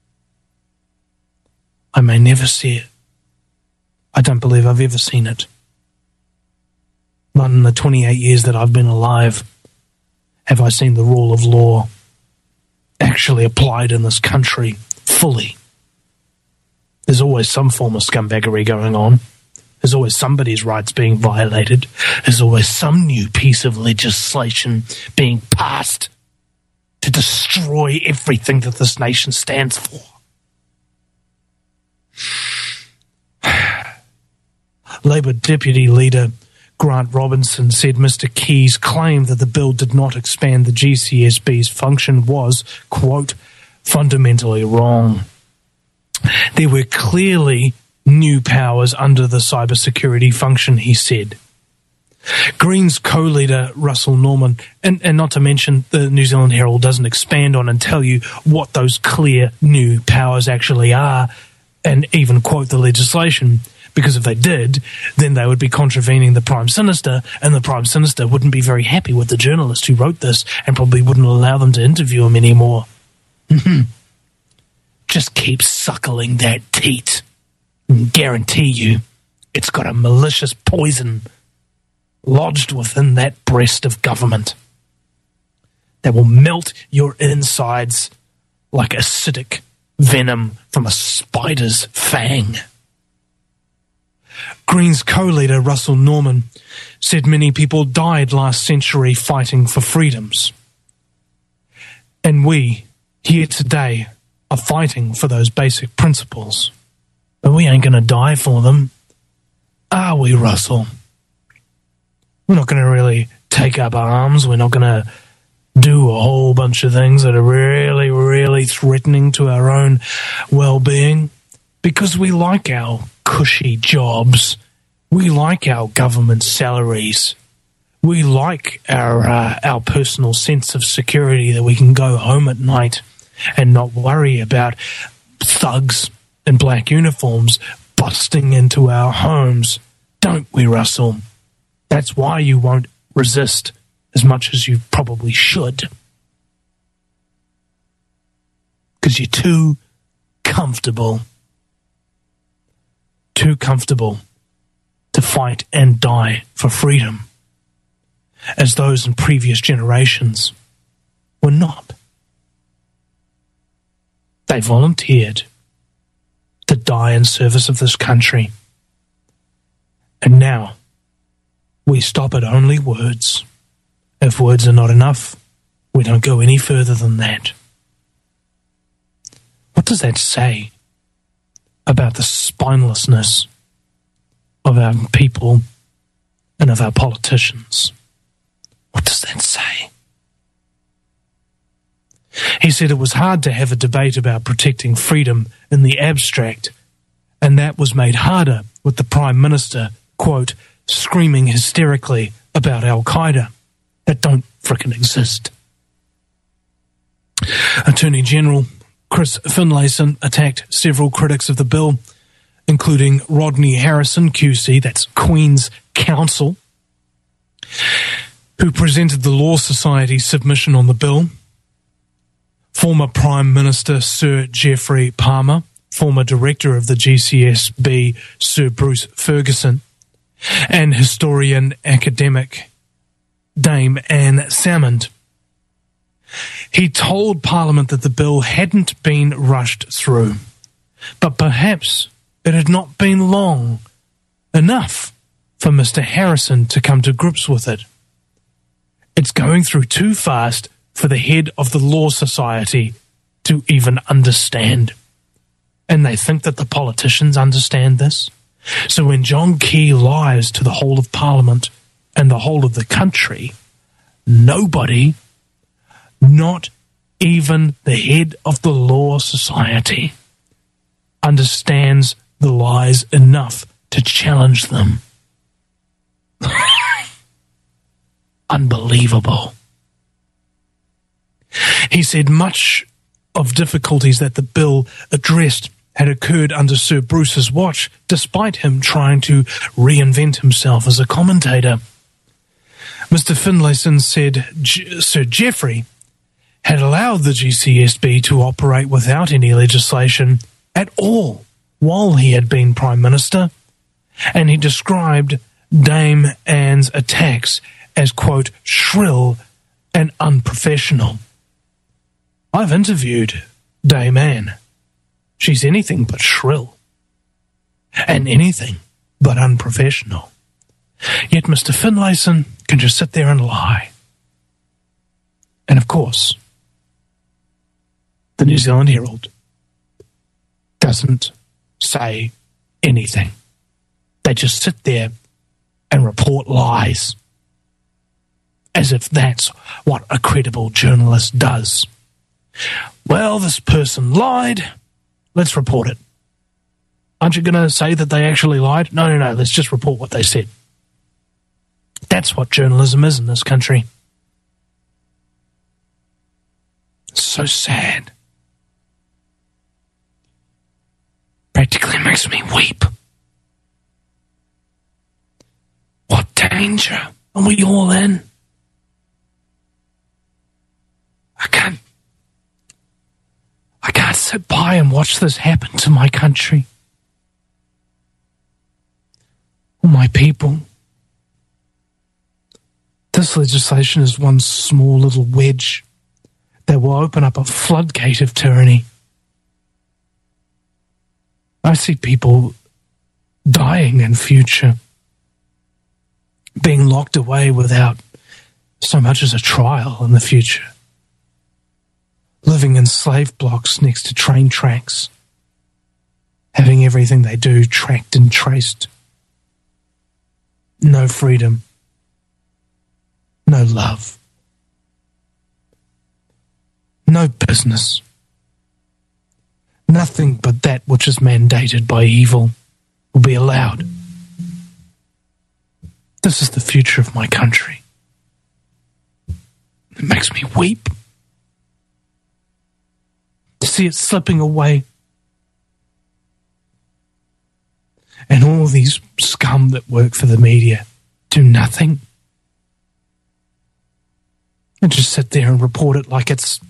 I may never see it. I don't believe I've ever seen it. Not in the 28 years that I've been alive have I seen the rule of law actually applied in this country fully. There's always some form of scumbaggery going on. There's always somebody's rights being violated. There's always some new piece of legislation being passed to destroy everything that this nation stands for. Labour Deputy Leader Grant Robinson said Mr. Key's claim that the bill did not expand the GCSB's function was, quote, fundamentally wrong. There were clearly new powers under the cybersecurity function, he said. Greens co-leader Russell Norman, and not to mention the New Zealand Herald doesn't expand on and tell you what those clear new powers actually are, and even quote the legislation, because if they did, then they would be contravening the Prime Minister, and the Prime Minister wouldn't be very happy with the journalist who wrote this and probably wouldn't allow them to interview him anymore. Just keep suckling that teat. And guarantee you it's got a malicious poison lodged within that breast of government that will melt your insides like acidic venom from a spider's fang. Greens co-leader Russell Norman said many people died last century fighting for freedoms. And we, here today, are fighting for those basic principles. But we ain't going to die for them, are we, Russell? We're not going to really take up arms. We're not going to do a whole bunch of things that are really, really threatening to our own well-being, because we like our cushy jobs. We like our government salaries. We like our personal sense of security that we can go home at night and not worry about thugs in black uniforms busting into our homes. Don't we, Russell? That's why you won't resist as much as you probably should. Because you're too comfortable. Too comfortable to fight and die for freedom. as those in previous generations were not. They volunteered to die in service of this country. And now we stop at only words. If words are not enough, we don't go any further than that. What does that say about the spinelessness of our people and of our politicians? What does that say? He said it was hard to have a debate about protecting freedom in the abstract, and that was made harder with the Prime Minister, quote, screaming hysterically about Al-Qaeda that don't frickin' exist. Attorney General Chris Finlayson attacked several critics of the bill, including Rodney Harrison, QC, that's Queen's Counsel, who presented the Law Society's submission on the bill, former Prime Minister Sir Geoffrey Palmer, former director of the GCSB Sir Bruce Ferguson, and historian academic Dame Anne Salmond. He told Parliament that the bill hadn't been rushed through, but perhaps it had not been long enough for Mr. Harrison to come to grips with it. It's going through too fast for the head of the Law Society to even understand. And they think that the politicians understand this. So when John Key lies to the whole of Parliament and the whole of the country, nobody, not even the head of the Law Society, understands the lies enough to challenge them. Unbelievable. He said much of difficulties that the bill addressed had occurred under Sir Bruce's watch, despite him trying to reinvent himself as a commentator. Mr. Finlayson said Sir Geoffrey had allowed the GCSB to operate without any legislation at all while he had been Prime Minister, and he described Dame Anne's attacks as, quote, shrill and unprofessional. I've interviewed Dame Anne. She's anything but shrill and anything but unprofessional. Yet Mr. Finlayson can just sit there and lie. And of course, the New Zealand Herald doesn't say anything. They just sit there and report lies, as if that's what a credible journalist does. Well, this person lied. Let's report it. Aren't you going to say that they actually lied? No. Let's just report what they said. That's what journalism is in this country. So sad. Practically makes me weep. What danger are we all in? I can't sit by and watch this happen to my country. Or my people. This legislation is one small little wedge that will open up a floodgate of tyranny. I see people dying in future, being locked away without so much as a trial in the future, living in slave blocks next to train tracks, having everything they do tracked and traced. No freedom, no love, no business. Nothing but that which is mandated by evil will be allowed. This is the future of my country. It makes me weep to see it slipping away. And all these scum that work for the media do nothing. And just sit there and report it like it's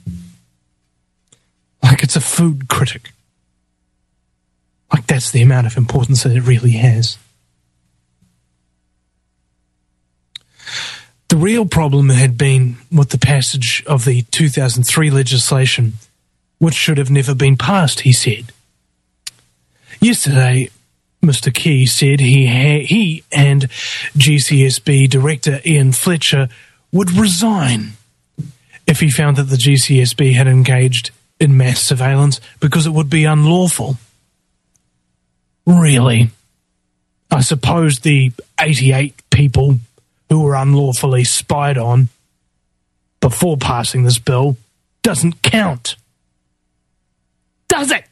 a food critic. Like that's the amount of importance that it really has. The real problem had been with the passage of the 2003 legislation, which should have never been passed, he said. Yesterday, Mr. Key said he and GCSB Director Ian Fletcher would resign if he found that the GCSB had engaged in mass surveillance because it would be unlawful. Really? I suppose the 88 people who were unlawfully spied on before passing this bill doesn't count. Does it?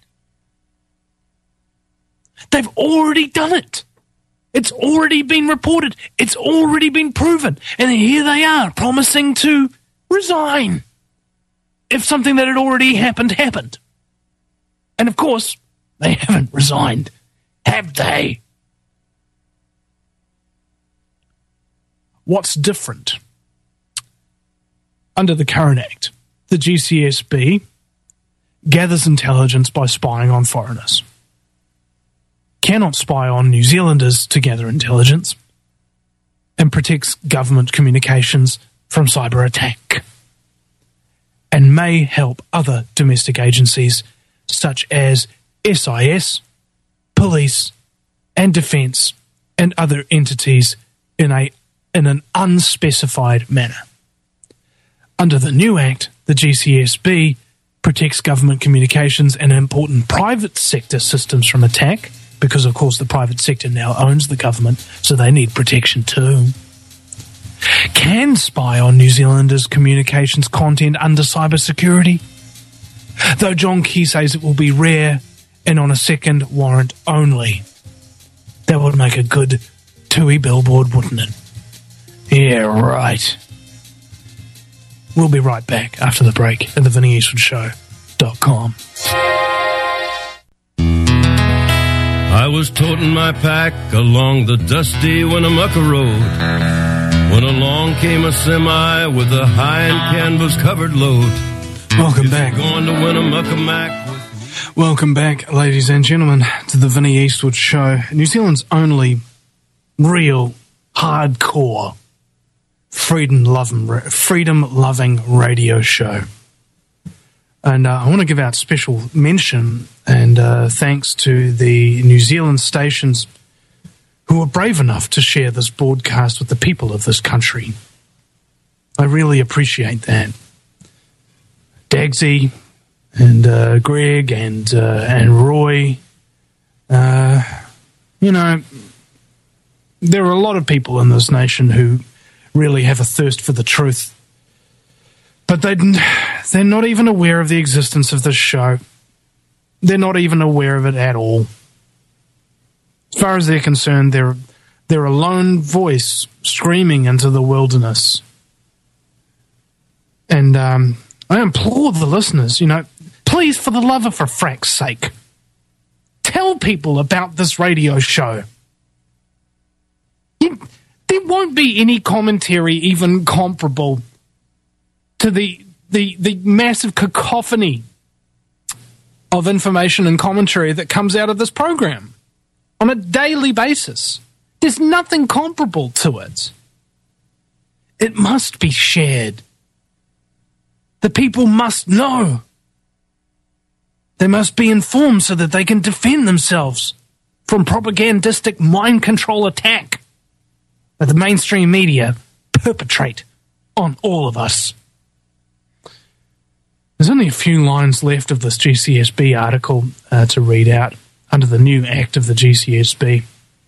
They've already done it. It's already been reported. It's already been proven. And here they are promising to resign if something that had already happened. And of course, they haven't resigned, have they? What's different? Under the current Act, the GCSB gathers intelligence by spying on foreigners. Cannot spy on New Zealanders to gather intelligence, and protects government communications from cyber attack, and may help other domestic agencies such as SIS, police, and defence, and other entities in an unspecified manner. Under the new Act, the GCSB protects government communications and important private sector systems from attack, because, of course, the private sector now owns the government, so they need protection too. Can spy on New Zealanders' communications content under cybersecurity, though John Key says it will be rare and on a second warrant only. That would make a good TUI billboard, wouldn't it? Yeah, right. We'll be right back after the break at theVinnieEastwoodshow.com. I was toting my pack along the dusty Winnemucca Road when along came a semi with a high and canvas-covered load. Welcome back. Going to Winnemucca Mac. Welcome back, ladies and gentlemen, to the Vinnie Eastwood Show, New Zealand's only real, hardcore, freedom-loving radio show. And I want to give out special mention and thanks to the New Zealand stations who are brave enough to share this broadcast with the people of this country. I really appreciate that. Dagsy and Greg and Roy, you know, there are a lot of people in this nation who really have a thirst for the truth. But they're not even aware of the existence of this show. They're not even aware of it at all. As far as they're concerned, they're a lone voice screaming into the wilderness. And I implore the listeners, you know, please, for the love of for frack's sake, tell people about this radio show. There won't be any commentary even comparable to the massive cacophony of information and commentary that comes out of this program on a daily basis. There's nothing comparable to it. It must be shared. The people must know. They must be informed so that they can defend themselves from propagandistic mind control attack that the mainstream media perpetrate on all of us. There's only a few lines left of this GCSB article to read out under the new Act of the GCSB.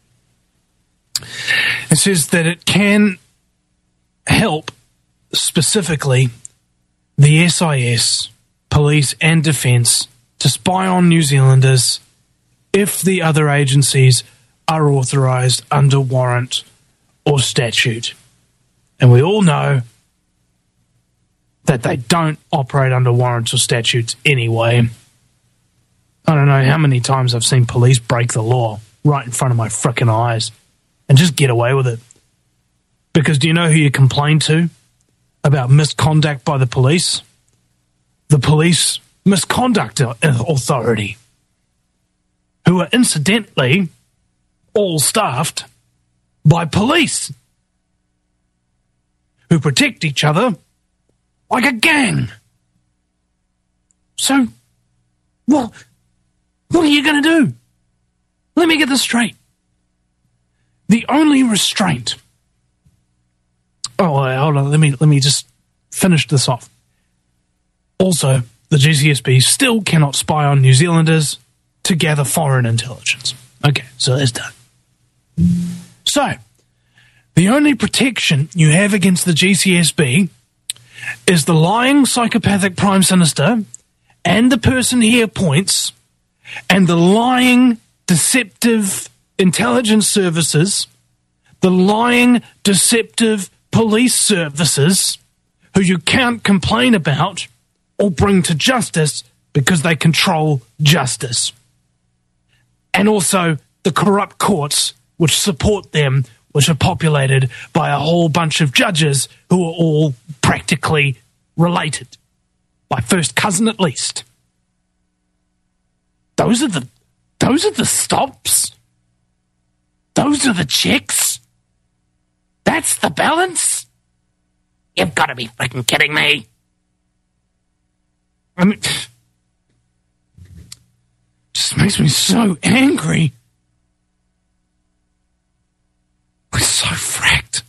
It says that it can help specifically the SIS, police and defence to spy on New Zealanders if the other agencies are authorised under warrant or statute. And we all know that they don't operate under warrants or statutes anyway. I don't know how many times I've seen police break the law right in front of my frickin' eyes and just get away with it. Because do you know who you complain to about misconduct by the police? The Police Misconduct Authority, who are incidentally all staffed by police. who protect each other like a gang. So, what are you going to do? Let me get this straight. The only restraint... Oh, hold on, let me just finish this off. Also, the GCSB still cannot spy on New Zealanders to gather foreign intelligence. Okay, so that's done. So, the only protection you have against the GCSB is the lying psychopathic Prime Minister and the person he appoints and the lying, deceptive intelligence services, the lying, deceptive police services who you can't complain about or bring to justice because they control justice. And also the corrupt courts which support them, which are populated by a whole bunch of judges who are all practically related, by first cousin at least. Those are the stops. Those are the checks. That's the balance. You've got to be freaking kidding me. I mean, just makes me so angry. We're so fracked.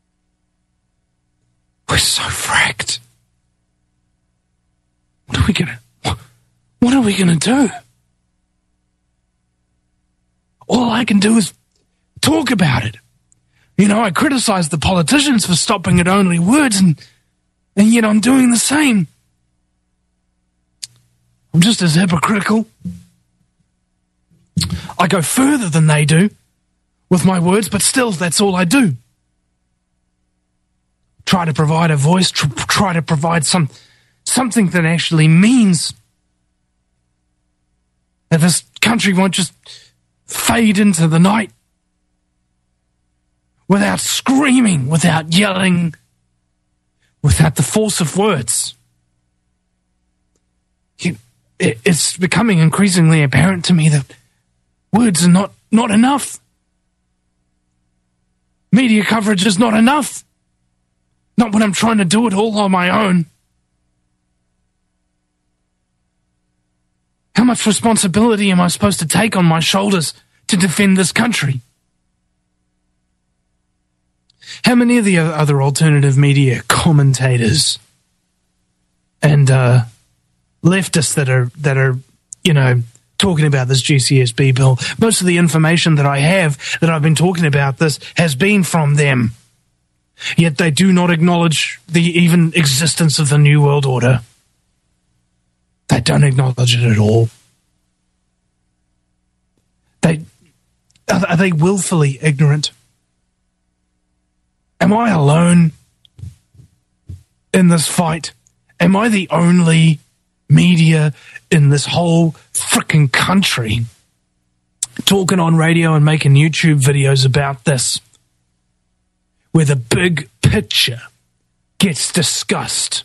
We're so fracked. What are we gonna do? All I can do is talk about it. You know, I criticize the politicians for stopping at only words, and yet I'm doing the same. I'm just as hypocritical. I go further than they do with my words, but still, that's all I do. Try to provide a voice, try to provide something that actually means that this country won't just fade into the night without screaming, without yelling, without the force of words. It's becoming increasingly apparent to me that words are not enough. Media coverage is not enough. Not when I'm trying to do it all on my own. How much responsibility am I supposed to take on my shoulders to defend this country? How many of the other alternative media commentators and leftists that are, you know, talking about this GCSB bill, most of the information that I have that I've been talking about this has been from them. Yet they do not acknowledge the even existence of the New World Order. They don't acknowledge it at all. Are they willfully ignorant? Am I alone in this fight? Am I the only media in this whole frickin' country talking on radio and making YouTube videos about this, where the big picture gets discussed?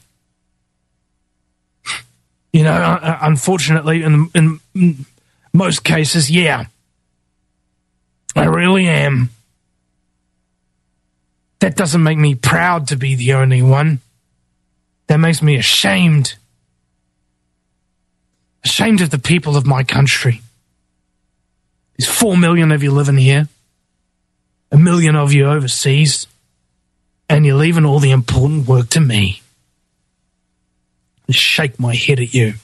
You know, unfortunately, in most cases, yeah, I really am. That doesn't make me proud to be the only one. That makes me ashamed. Ashamed of the people of my country. There's 4 million of you living here. 1 million of you overseas. And you're leaving all the important work to me. I shake my head at you.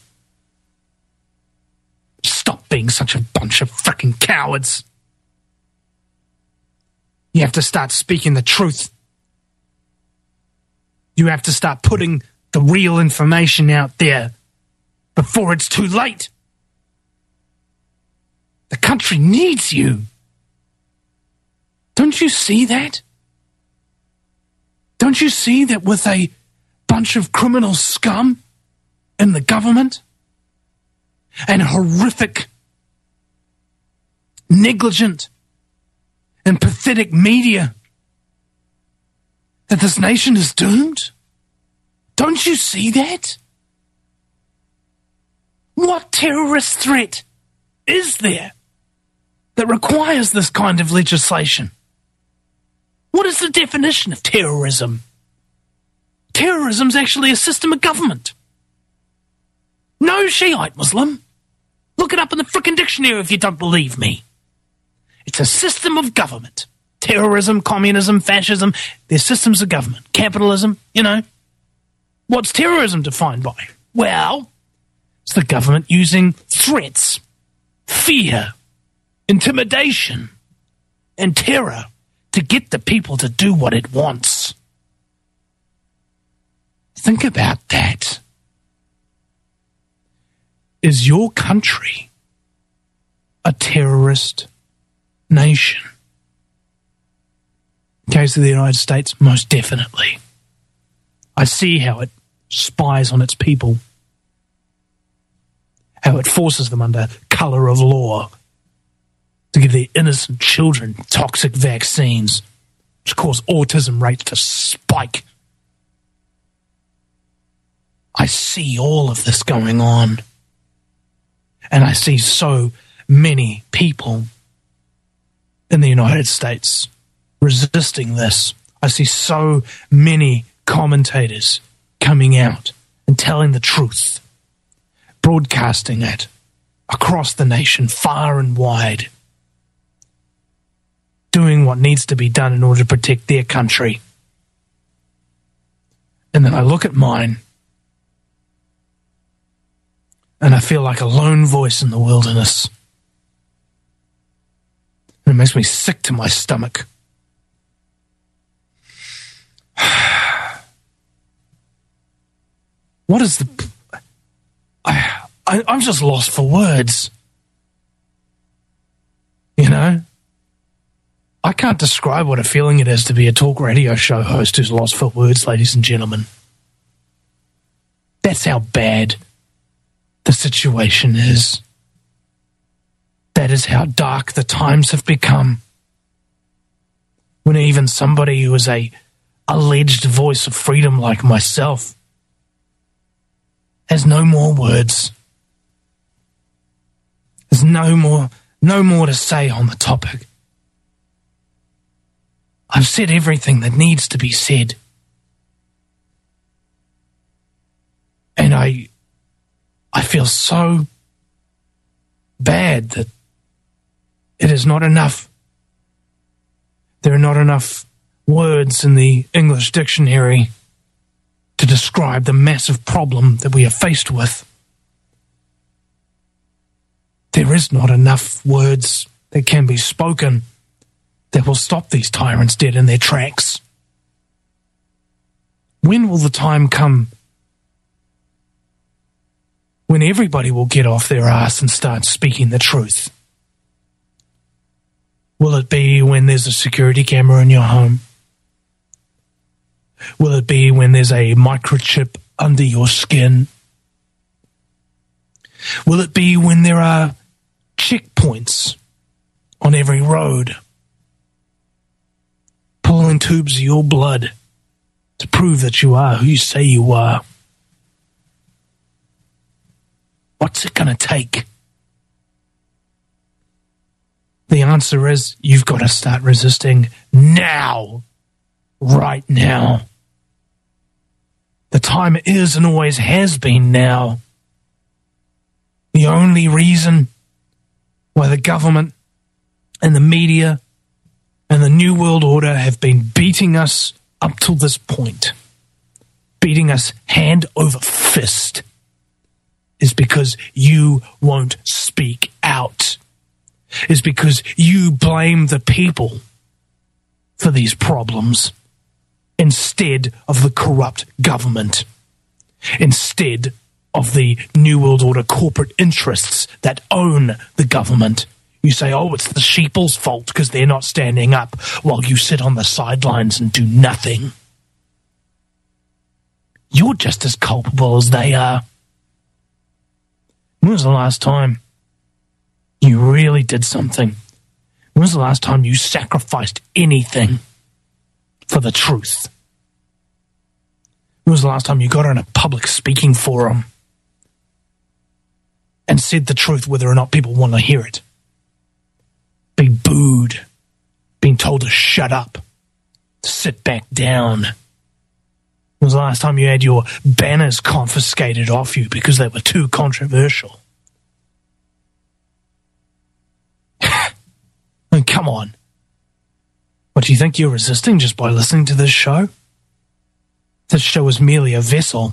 Stop being such a bunch of frickin' cowards. You have to start speaking the truth. You have to start putting the real information out there before it's too late. The country needs you. Don't you see that? Don't you see that with a bunch of criminal scum in the government and horrific, negligent, and pathetic media, that this nation is doomed? Don't you see that? What terrorist threat is there that requires this kind of legislation? What is the definition of terrorism? terrorism's actually a system of government. No Shiite Muslim. Look it up in the frickin' dictionary if you don't believe me. It's a system of government. Terrorism, communism, fascism, they're systems of government. Capitalism, you know. What's terrorism defined by? Well, it's the government using threats, fear, intimidation, and terror to get the people to do what it wants. Think about that. Is your country a terrorist nation? In case of the United States, most definitely. I see how it spies on its people, how it forces them under colour of law to give their innocent children toxic vaccines, which cause autism rates to spike. I see all of this going on. And I see so many people in the United States resisting this. I see so many commentators coming out and telling the truth, broadcasting it across the nation, far and wide, doing what needs to be done in order to protect their country. And then I look at mine, and I feel like a lone voice in the wilderness. And it makes me sick to my stomach. What is the... I'm just lost for words. You know? I can't describe what a feeling it is to be a talk radio show host who's lost for words, ladies and gentlemen. That's how bad the situation is. That is how dark the times have become. When even somebody who is a alleged voice of freedom like myself has no more words. There's no more to say on the topic. I've said everything that needs to be said. And I feel so bad that it is not enough. There are not enough words in the English dictionary to describe the massive problem that we are faced with. There is not enough words that can be spoken that will stop these tyrants dead in their tracks. When will the time come when everybody will get off their ass and start speaking the truth? Will it be when there's a security camera in your home? Will it be when there's a microchip under your skin? Will it be when there are checkpoints on every road, pulling tubes of your blood to prove that you are who you say you are? What's it going to take? The answer is you've got to start resisting now. Right now. The time is and always has been now. The only reason why the government and the media and the New World Order have been beating us up till this point, beating us hand over fist, is because you won't speak out. Is because you blame the people for these problems instead of the corrupt government, instead of the New World Order corporate interests that own the government. You say, oh, it's the sheeple's fault because they're not standing up, while you sit on the sidelines and do nothing. You're just as culpable as they are. When was the last time you really did something? When was the last time you sacrificed anything for the truth? When was the last time you got on a public speaking forum and said the truth whether or not people want to hear it? Being booed, being told to shut up, to sit back down. was the last time you had your banners confiscated off you because they were too controversial? And come on. What, do you think you're resisting just by listening to this show? This show is merely a vessel.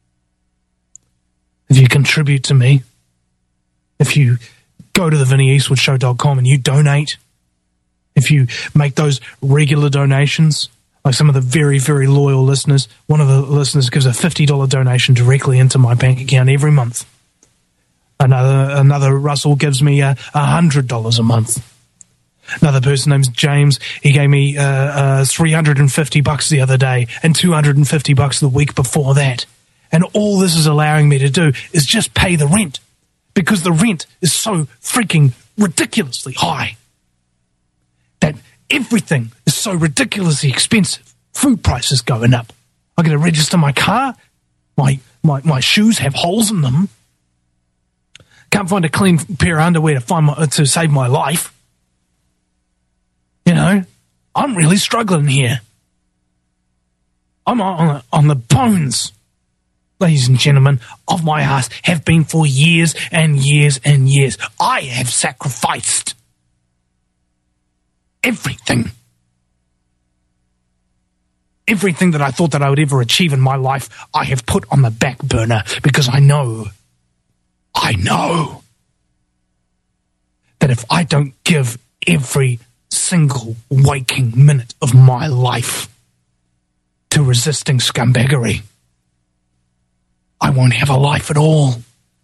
If you contribute to me, if you go to the VinnyEastwoodshow.com and you donate, if you make those regular donations, like some of the very, very loyal listeners, one of the listeners gives a $50 donation directly into my bank account every month. Another Russell gives me $100 a month. Another person named James, he gave me $350 the other day and $250 the week before that. And all this is allowing me to do is just pay the rent, because the rent is so freaking ridiculously high that everything is so ridiculously expensive. Food prices going up. I got to register my car. My shoes have holes in them. Can't find a clean pair of underwear to save my life. You know, I'm really struggling here. I'm on the bones, ladies and gentlemen, of my ass, have been for years and years and years. I have sacrificed everything. Everything that I thought that I would ever achieve in my life, I have put on the back burner, because I know that if I don't give every single waking minute of my life to resisting scumbaggery, I won't have a life at all.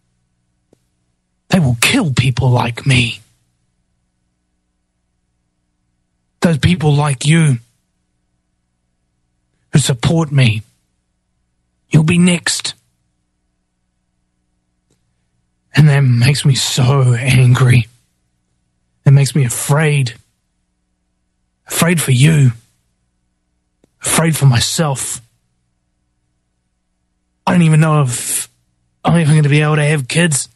They will kill people like me. Those people like you who support me. You'll be next. And that makes me so angry. It makes me afraid. Afraid for you. Afraid for myself. I don't even know if I'm even going to be able to have kids.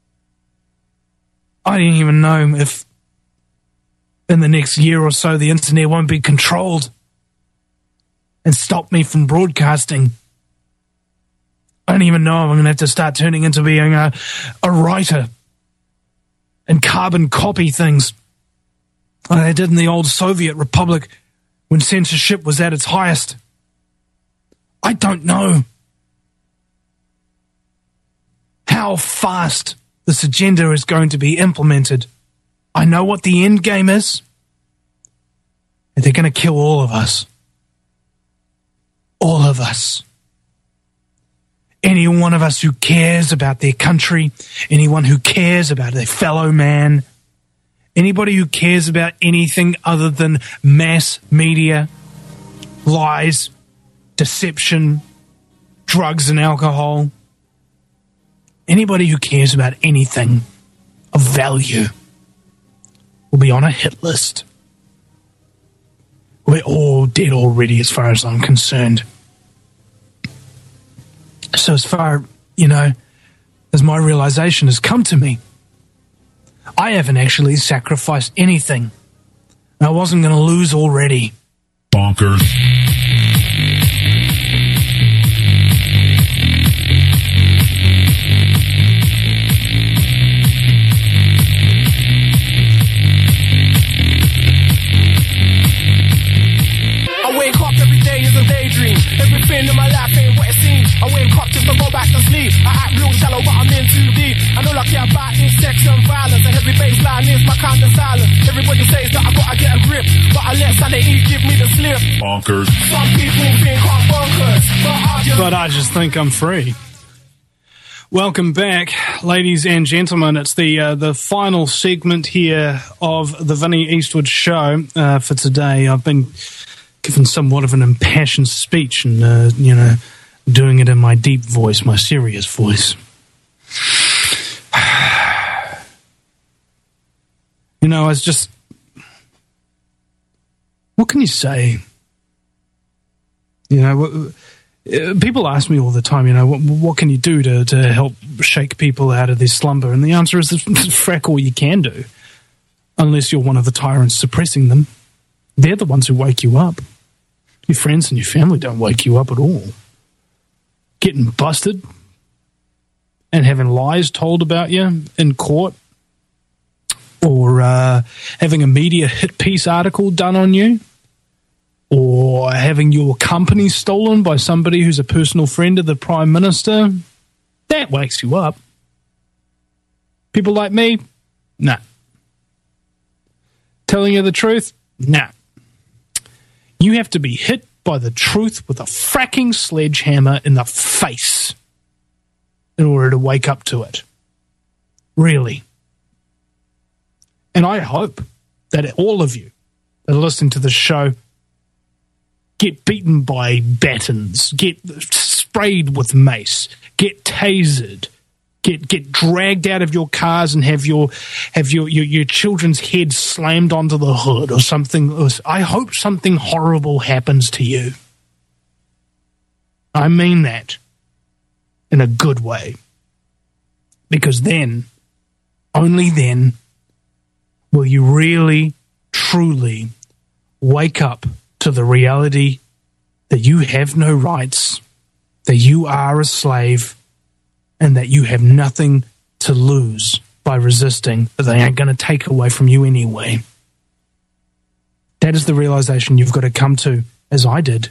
I don't even know if in the next year or so the internet won't be controlled and stop me from broadcasting. I don't even know if I'm going to have to start turning into being a writer and carbon copy things like they did in the old Soviet Republic when censorship was at its highest. I don't know how fast this agenda is going to be implemented. I know what the end game is. And they're going to kill all of us. All of us. Any one of us who cares about their country, anyone who cares about their fellow man, anybody who cares about anything other than mass media, lies, deception, drugs and alcohol, anybody who cares about anything of value will be on a hit list. We're all dead already as far as I'm concerned. So as far, as my realization has come to me, I haven't actually sacrificed anything. I wasn't going to lose already. Bonkers. Everything in my life ain't what it seems. I wake up just to go back to sleep. I act real shallow, but I'm in too deep. I know I care about is sex and violence. And every baseline is my kind of silence. Everybody says that I gotta get a grip, but I let sanity give me the slip. Bonkers. Some people think I'm bonkers, but I just think I'm free. Welcome back, ladies and gentlemen. It's the final segment here of the Vinny Eastwood Show for today. I've been given somewhat of an impassioned speech and, doing it in my deep voice, my serious voice. I was just... What can you say? People ask me all the time, what can you do to help shake people out of their slumber? And the answer is frack all you can do. Unless you're one of the tyrants suppressing them. They're the ones who wake you up. Your friends and your family don't wake you up at all. getting busted and having lies told about you in court, or having a media hit piece article done on you, or having your company stolen by somebody who's a personal friend of the Prime Minister, that wakes you up. People like me, nah. Telling you the truth, nah. You have to be hit by the truth with a fracking sledgehammer in the face in order to wake up to it. Really. And I hope that all of you that are listening to the show get beaten by batons, get sprayed with mace, get tasered, get dragged out of your cars and have your children's heads slammed onto the hood or something. I hope something horrible happens to you. I mean that in a good way. Because then, only then, will you really, truly wake up to the reality that you have no rights, that you are a slave, and that you have nothing to lose by resisting, that they ain't going to take away from you anyway. That is the realization you've got to come to, as I did.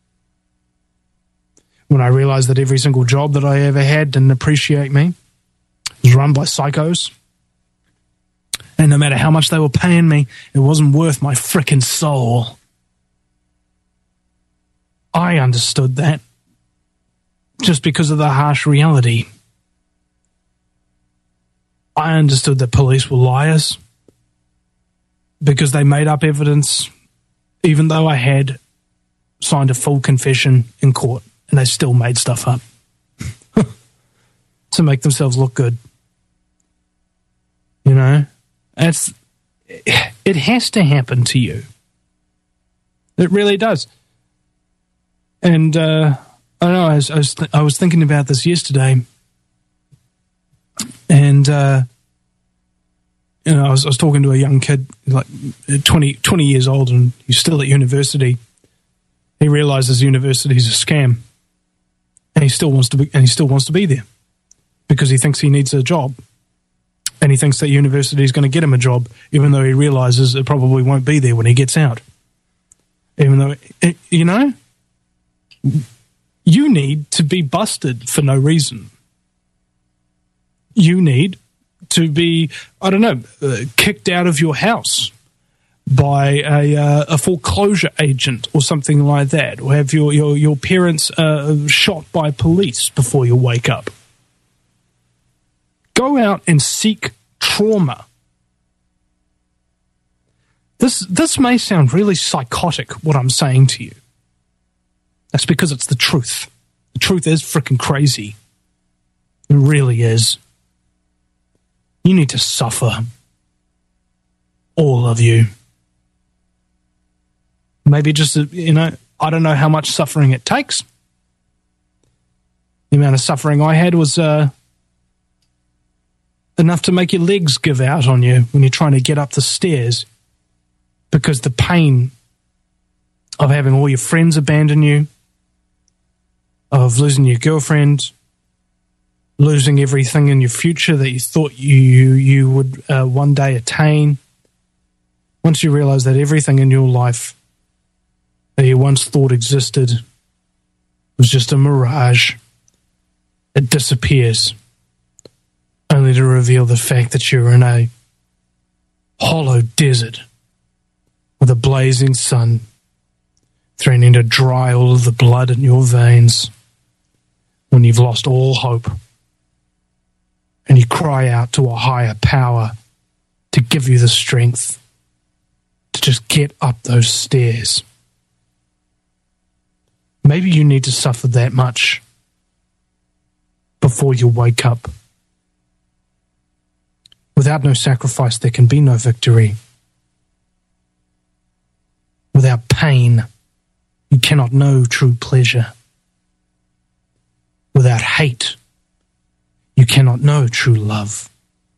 When I realized that every single job that I ever had didn't appreciate me, was run by psychos, and no matter how much they were paying me, it wasn't worth my frickin' soul. I understood that just because of the harsh reality. I understood that police were liars because they made up evidence even though I had signed a full confession in court, and they still made stuff up to make themselves look good. You know, it has to happen to you. It really does. And I don't know. I was thinking about this yesterday, and I was talking to a young kid, like 20 years old, and he's still at university. He realizes university is a scam, and he still wants to be there because he thinks he needs a job. And he thinks that university is going to get him a job, even though he realizes it probably won't be there when he gets out. Even though, you need to be busted for no reason. You need to be, kicked out of your house by a foreclosure agent or something like that, or have your parents shot by police before you wake up. Go out and seek trauma. This may sound really psychotic, what I'm saying to you. That's because it's the truth. The truth is freaking crazy. It really is. You need to suffer. All of you. Maybe just, I don't know how much suffering it takes. The amount of suffering I had was enough to make your legs give out on you when you're trying to get up the stairs, because the pain of having all your friends abandon you, of losing your girlfriend, losing everything in your future that you thought you would one day attain. Once you realize that everything in your life that you once thought existed was just a mirage, it disappears, only to reveal the fact that you're in a hollow desert with a blazing sun threatening to dry all of the blood in your veins when you've lost all hope, and you cry out to a higher power to give you the strength to just get up those stairs. Maybe you need to suffer that much before you wake up. Without no sacrifice, there can be no victory. Without pain, you cannot know true pleasure. Without hate, you cannot know true love.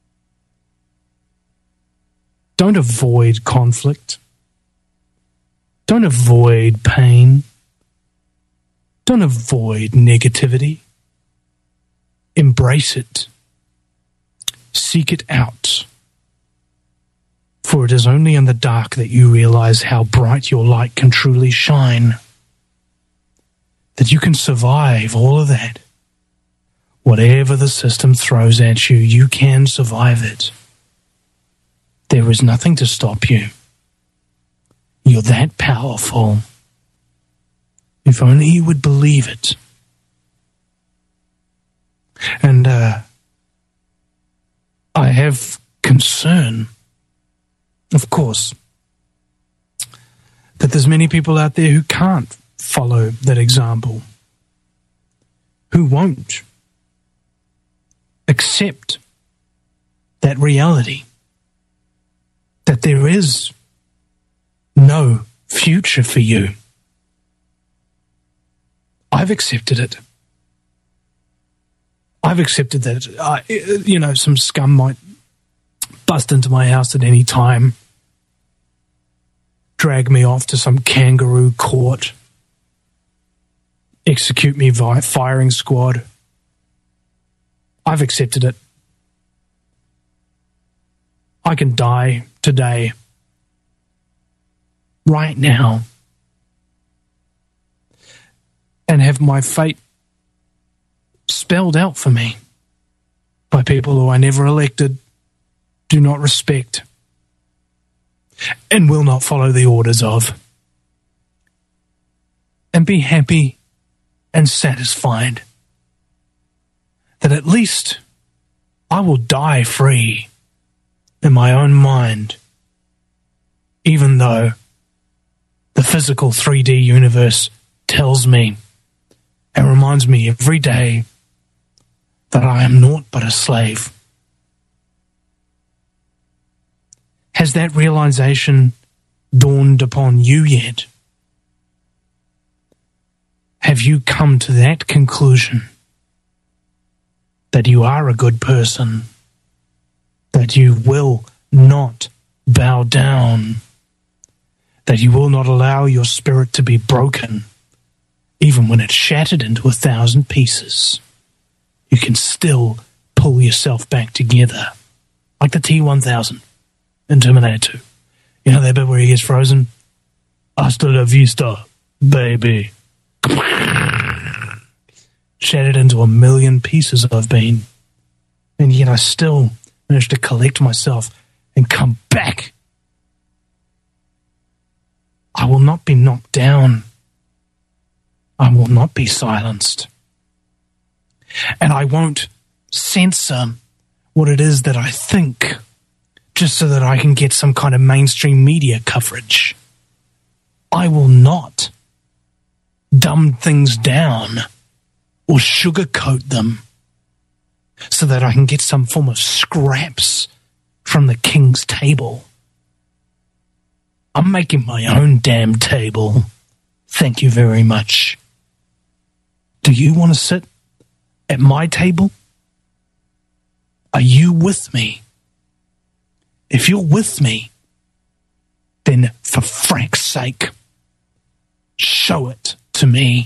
Don't avoid conflict. Don't avoid pain. Don't avoid negativity. Embrace it. Seek it out. For it is only in the dark that you realize how bright your light can truly shine. That you can survive all of that. Whatever the system throws at you, you can survive it. There is nothing to stop you. You're that powerful. If only you would believe it. And I have concern, of course, that there's many people out there who can't follow that example, who won't accept that reality, that there is no future for you. I've accepted it. I've accepted that, some scum might bust into my house at any time, drag me off to some kangaroo court, execute me via firing squad. I've accepted it. I can die today, right now, and have my fate spelled out for me by people who I never elected, do not respect, and will not follow the orders of, and be happy and satisfied that at least I will die free in my own mind, even though the physical 3D universe tells me and reminds me every day that I am naught but a slave. Has that realization dawned upon you yet? Have you come to that conclusion that you are a good person, that you will not bow down, that you will not allow your spirit to be broken, even when it's shattered into 1,000 pieces? You can still pull yourself back together, like the T-1000 in Terminator 2. You know that bit where he gets frozen? Hasta la vista, baby. Shattered into 1,000,000 pieces I've been, and yet I still managed to collect myself and come back. I will not be knocked down. I will not be silenced. And I won't censor what it is that I think just so that I can get some kind of mainstream media coverage. I will not dumb things down or sugarcoat them so that I can get some form of scraps from the king's table. I'm making my own damn table. Thank you very much. Do you want to sit at my table? Are you with me? If you're with me, then for frank's sake, show it to me.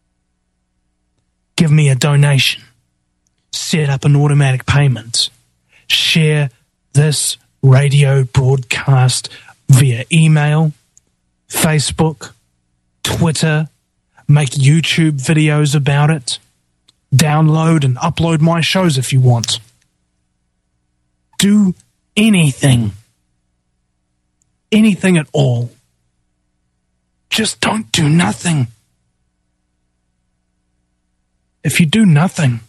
Give me a donation. Set up an automatic payment. Share this radio broadcast via email, Facebook, Twitter. Make YouTube videos about it. Download and upload my shows if you want. Do anything. Anything at all. Just don't do nothing. If you do nothing,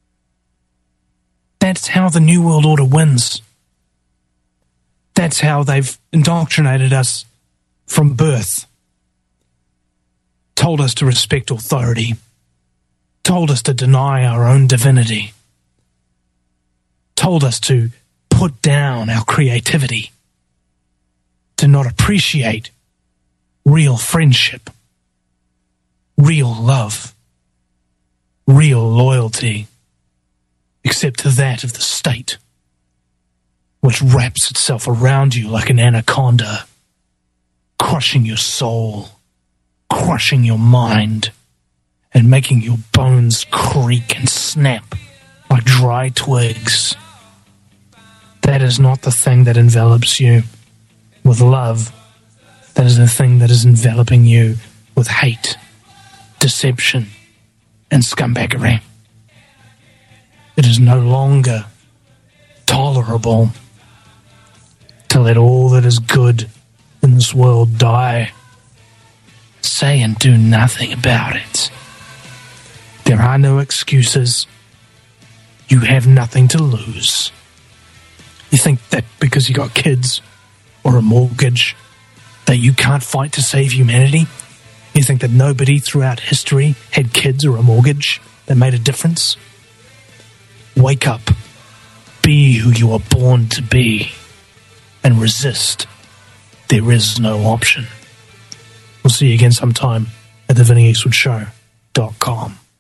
that's how the New World Order wins. That's how they've indoctrinated us from birth. Told us to respect authority. Told us to deny our own divinity. Told us to put down our creativity. To not appreciate real friendship, real love, real loyalty, except to that of the state, which wraps itself around you like an anaconda, crushing your soul, crushing your mind, and making your bones creak and snap like dry twigs. That is not the thing that envelops you with love. That is the thing that is enveloping you with hate, deception, and scumbaggery. It is no longer tolerable to let all that is good in this world die. Say and do nothing about it. There are no excuses. You have nothing to lose. You think that because you got kids or a mortgage that you can't fight to save humanity? You think that nobody throughout history had kids or a mortgage that made a difference? Wake up. Be who you are born to be. And resist. There is no option. We'll see you again sometime at theVinnyEastwoodShow.com.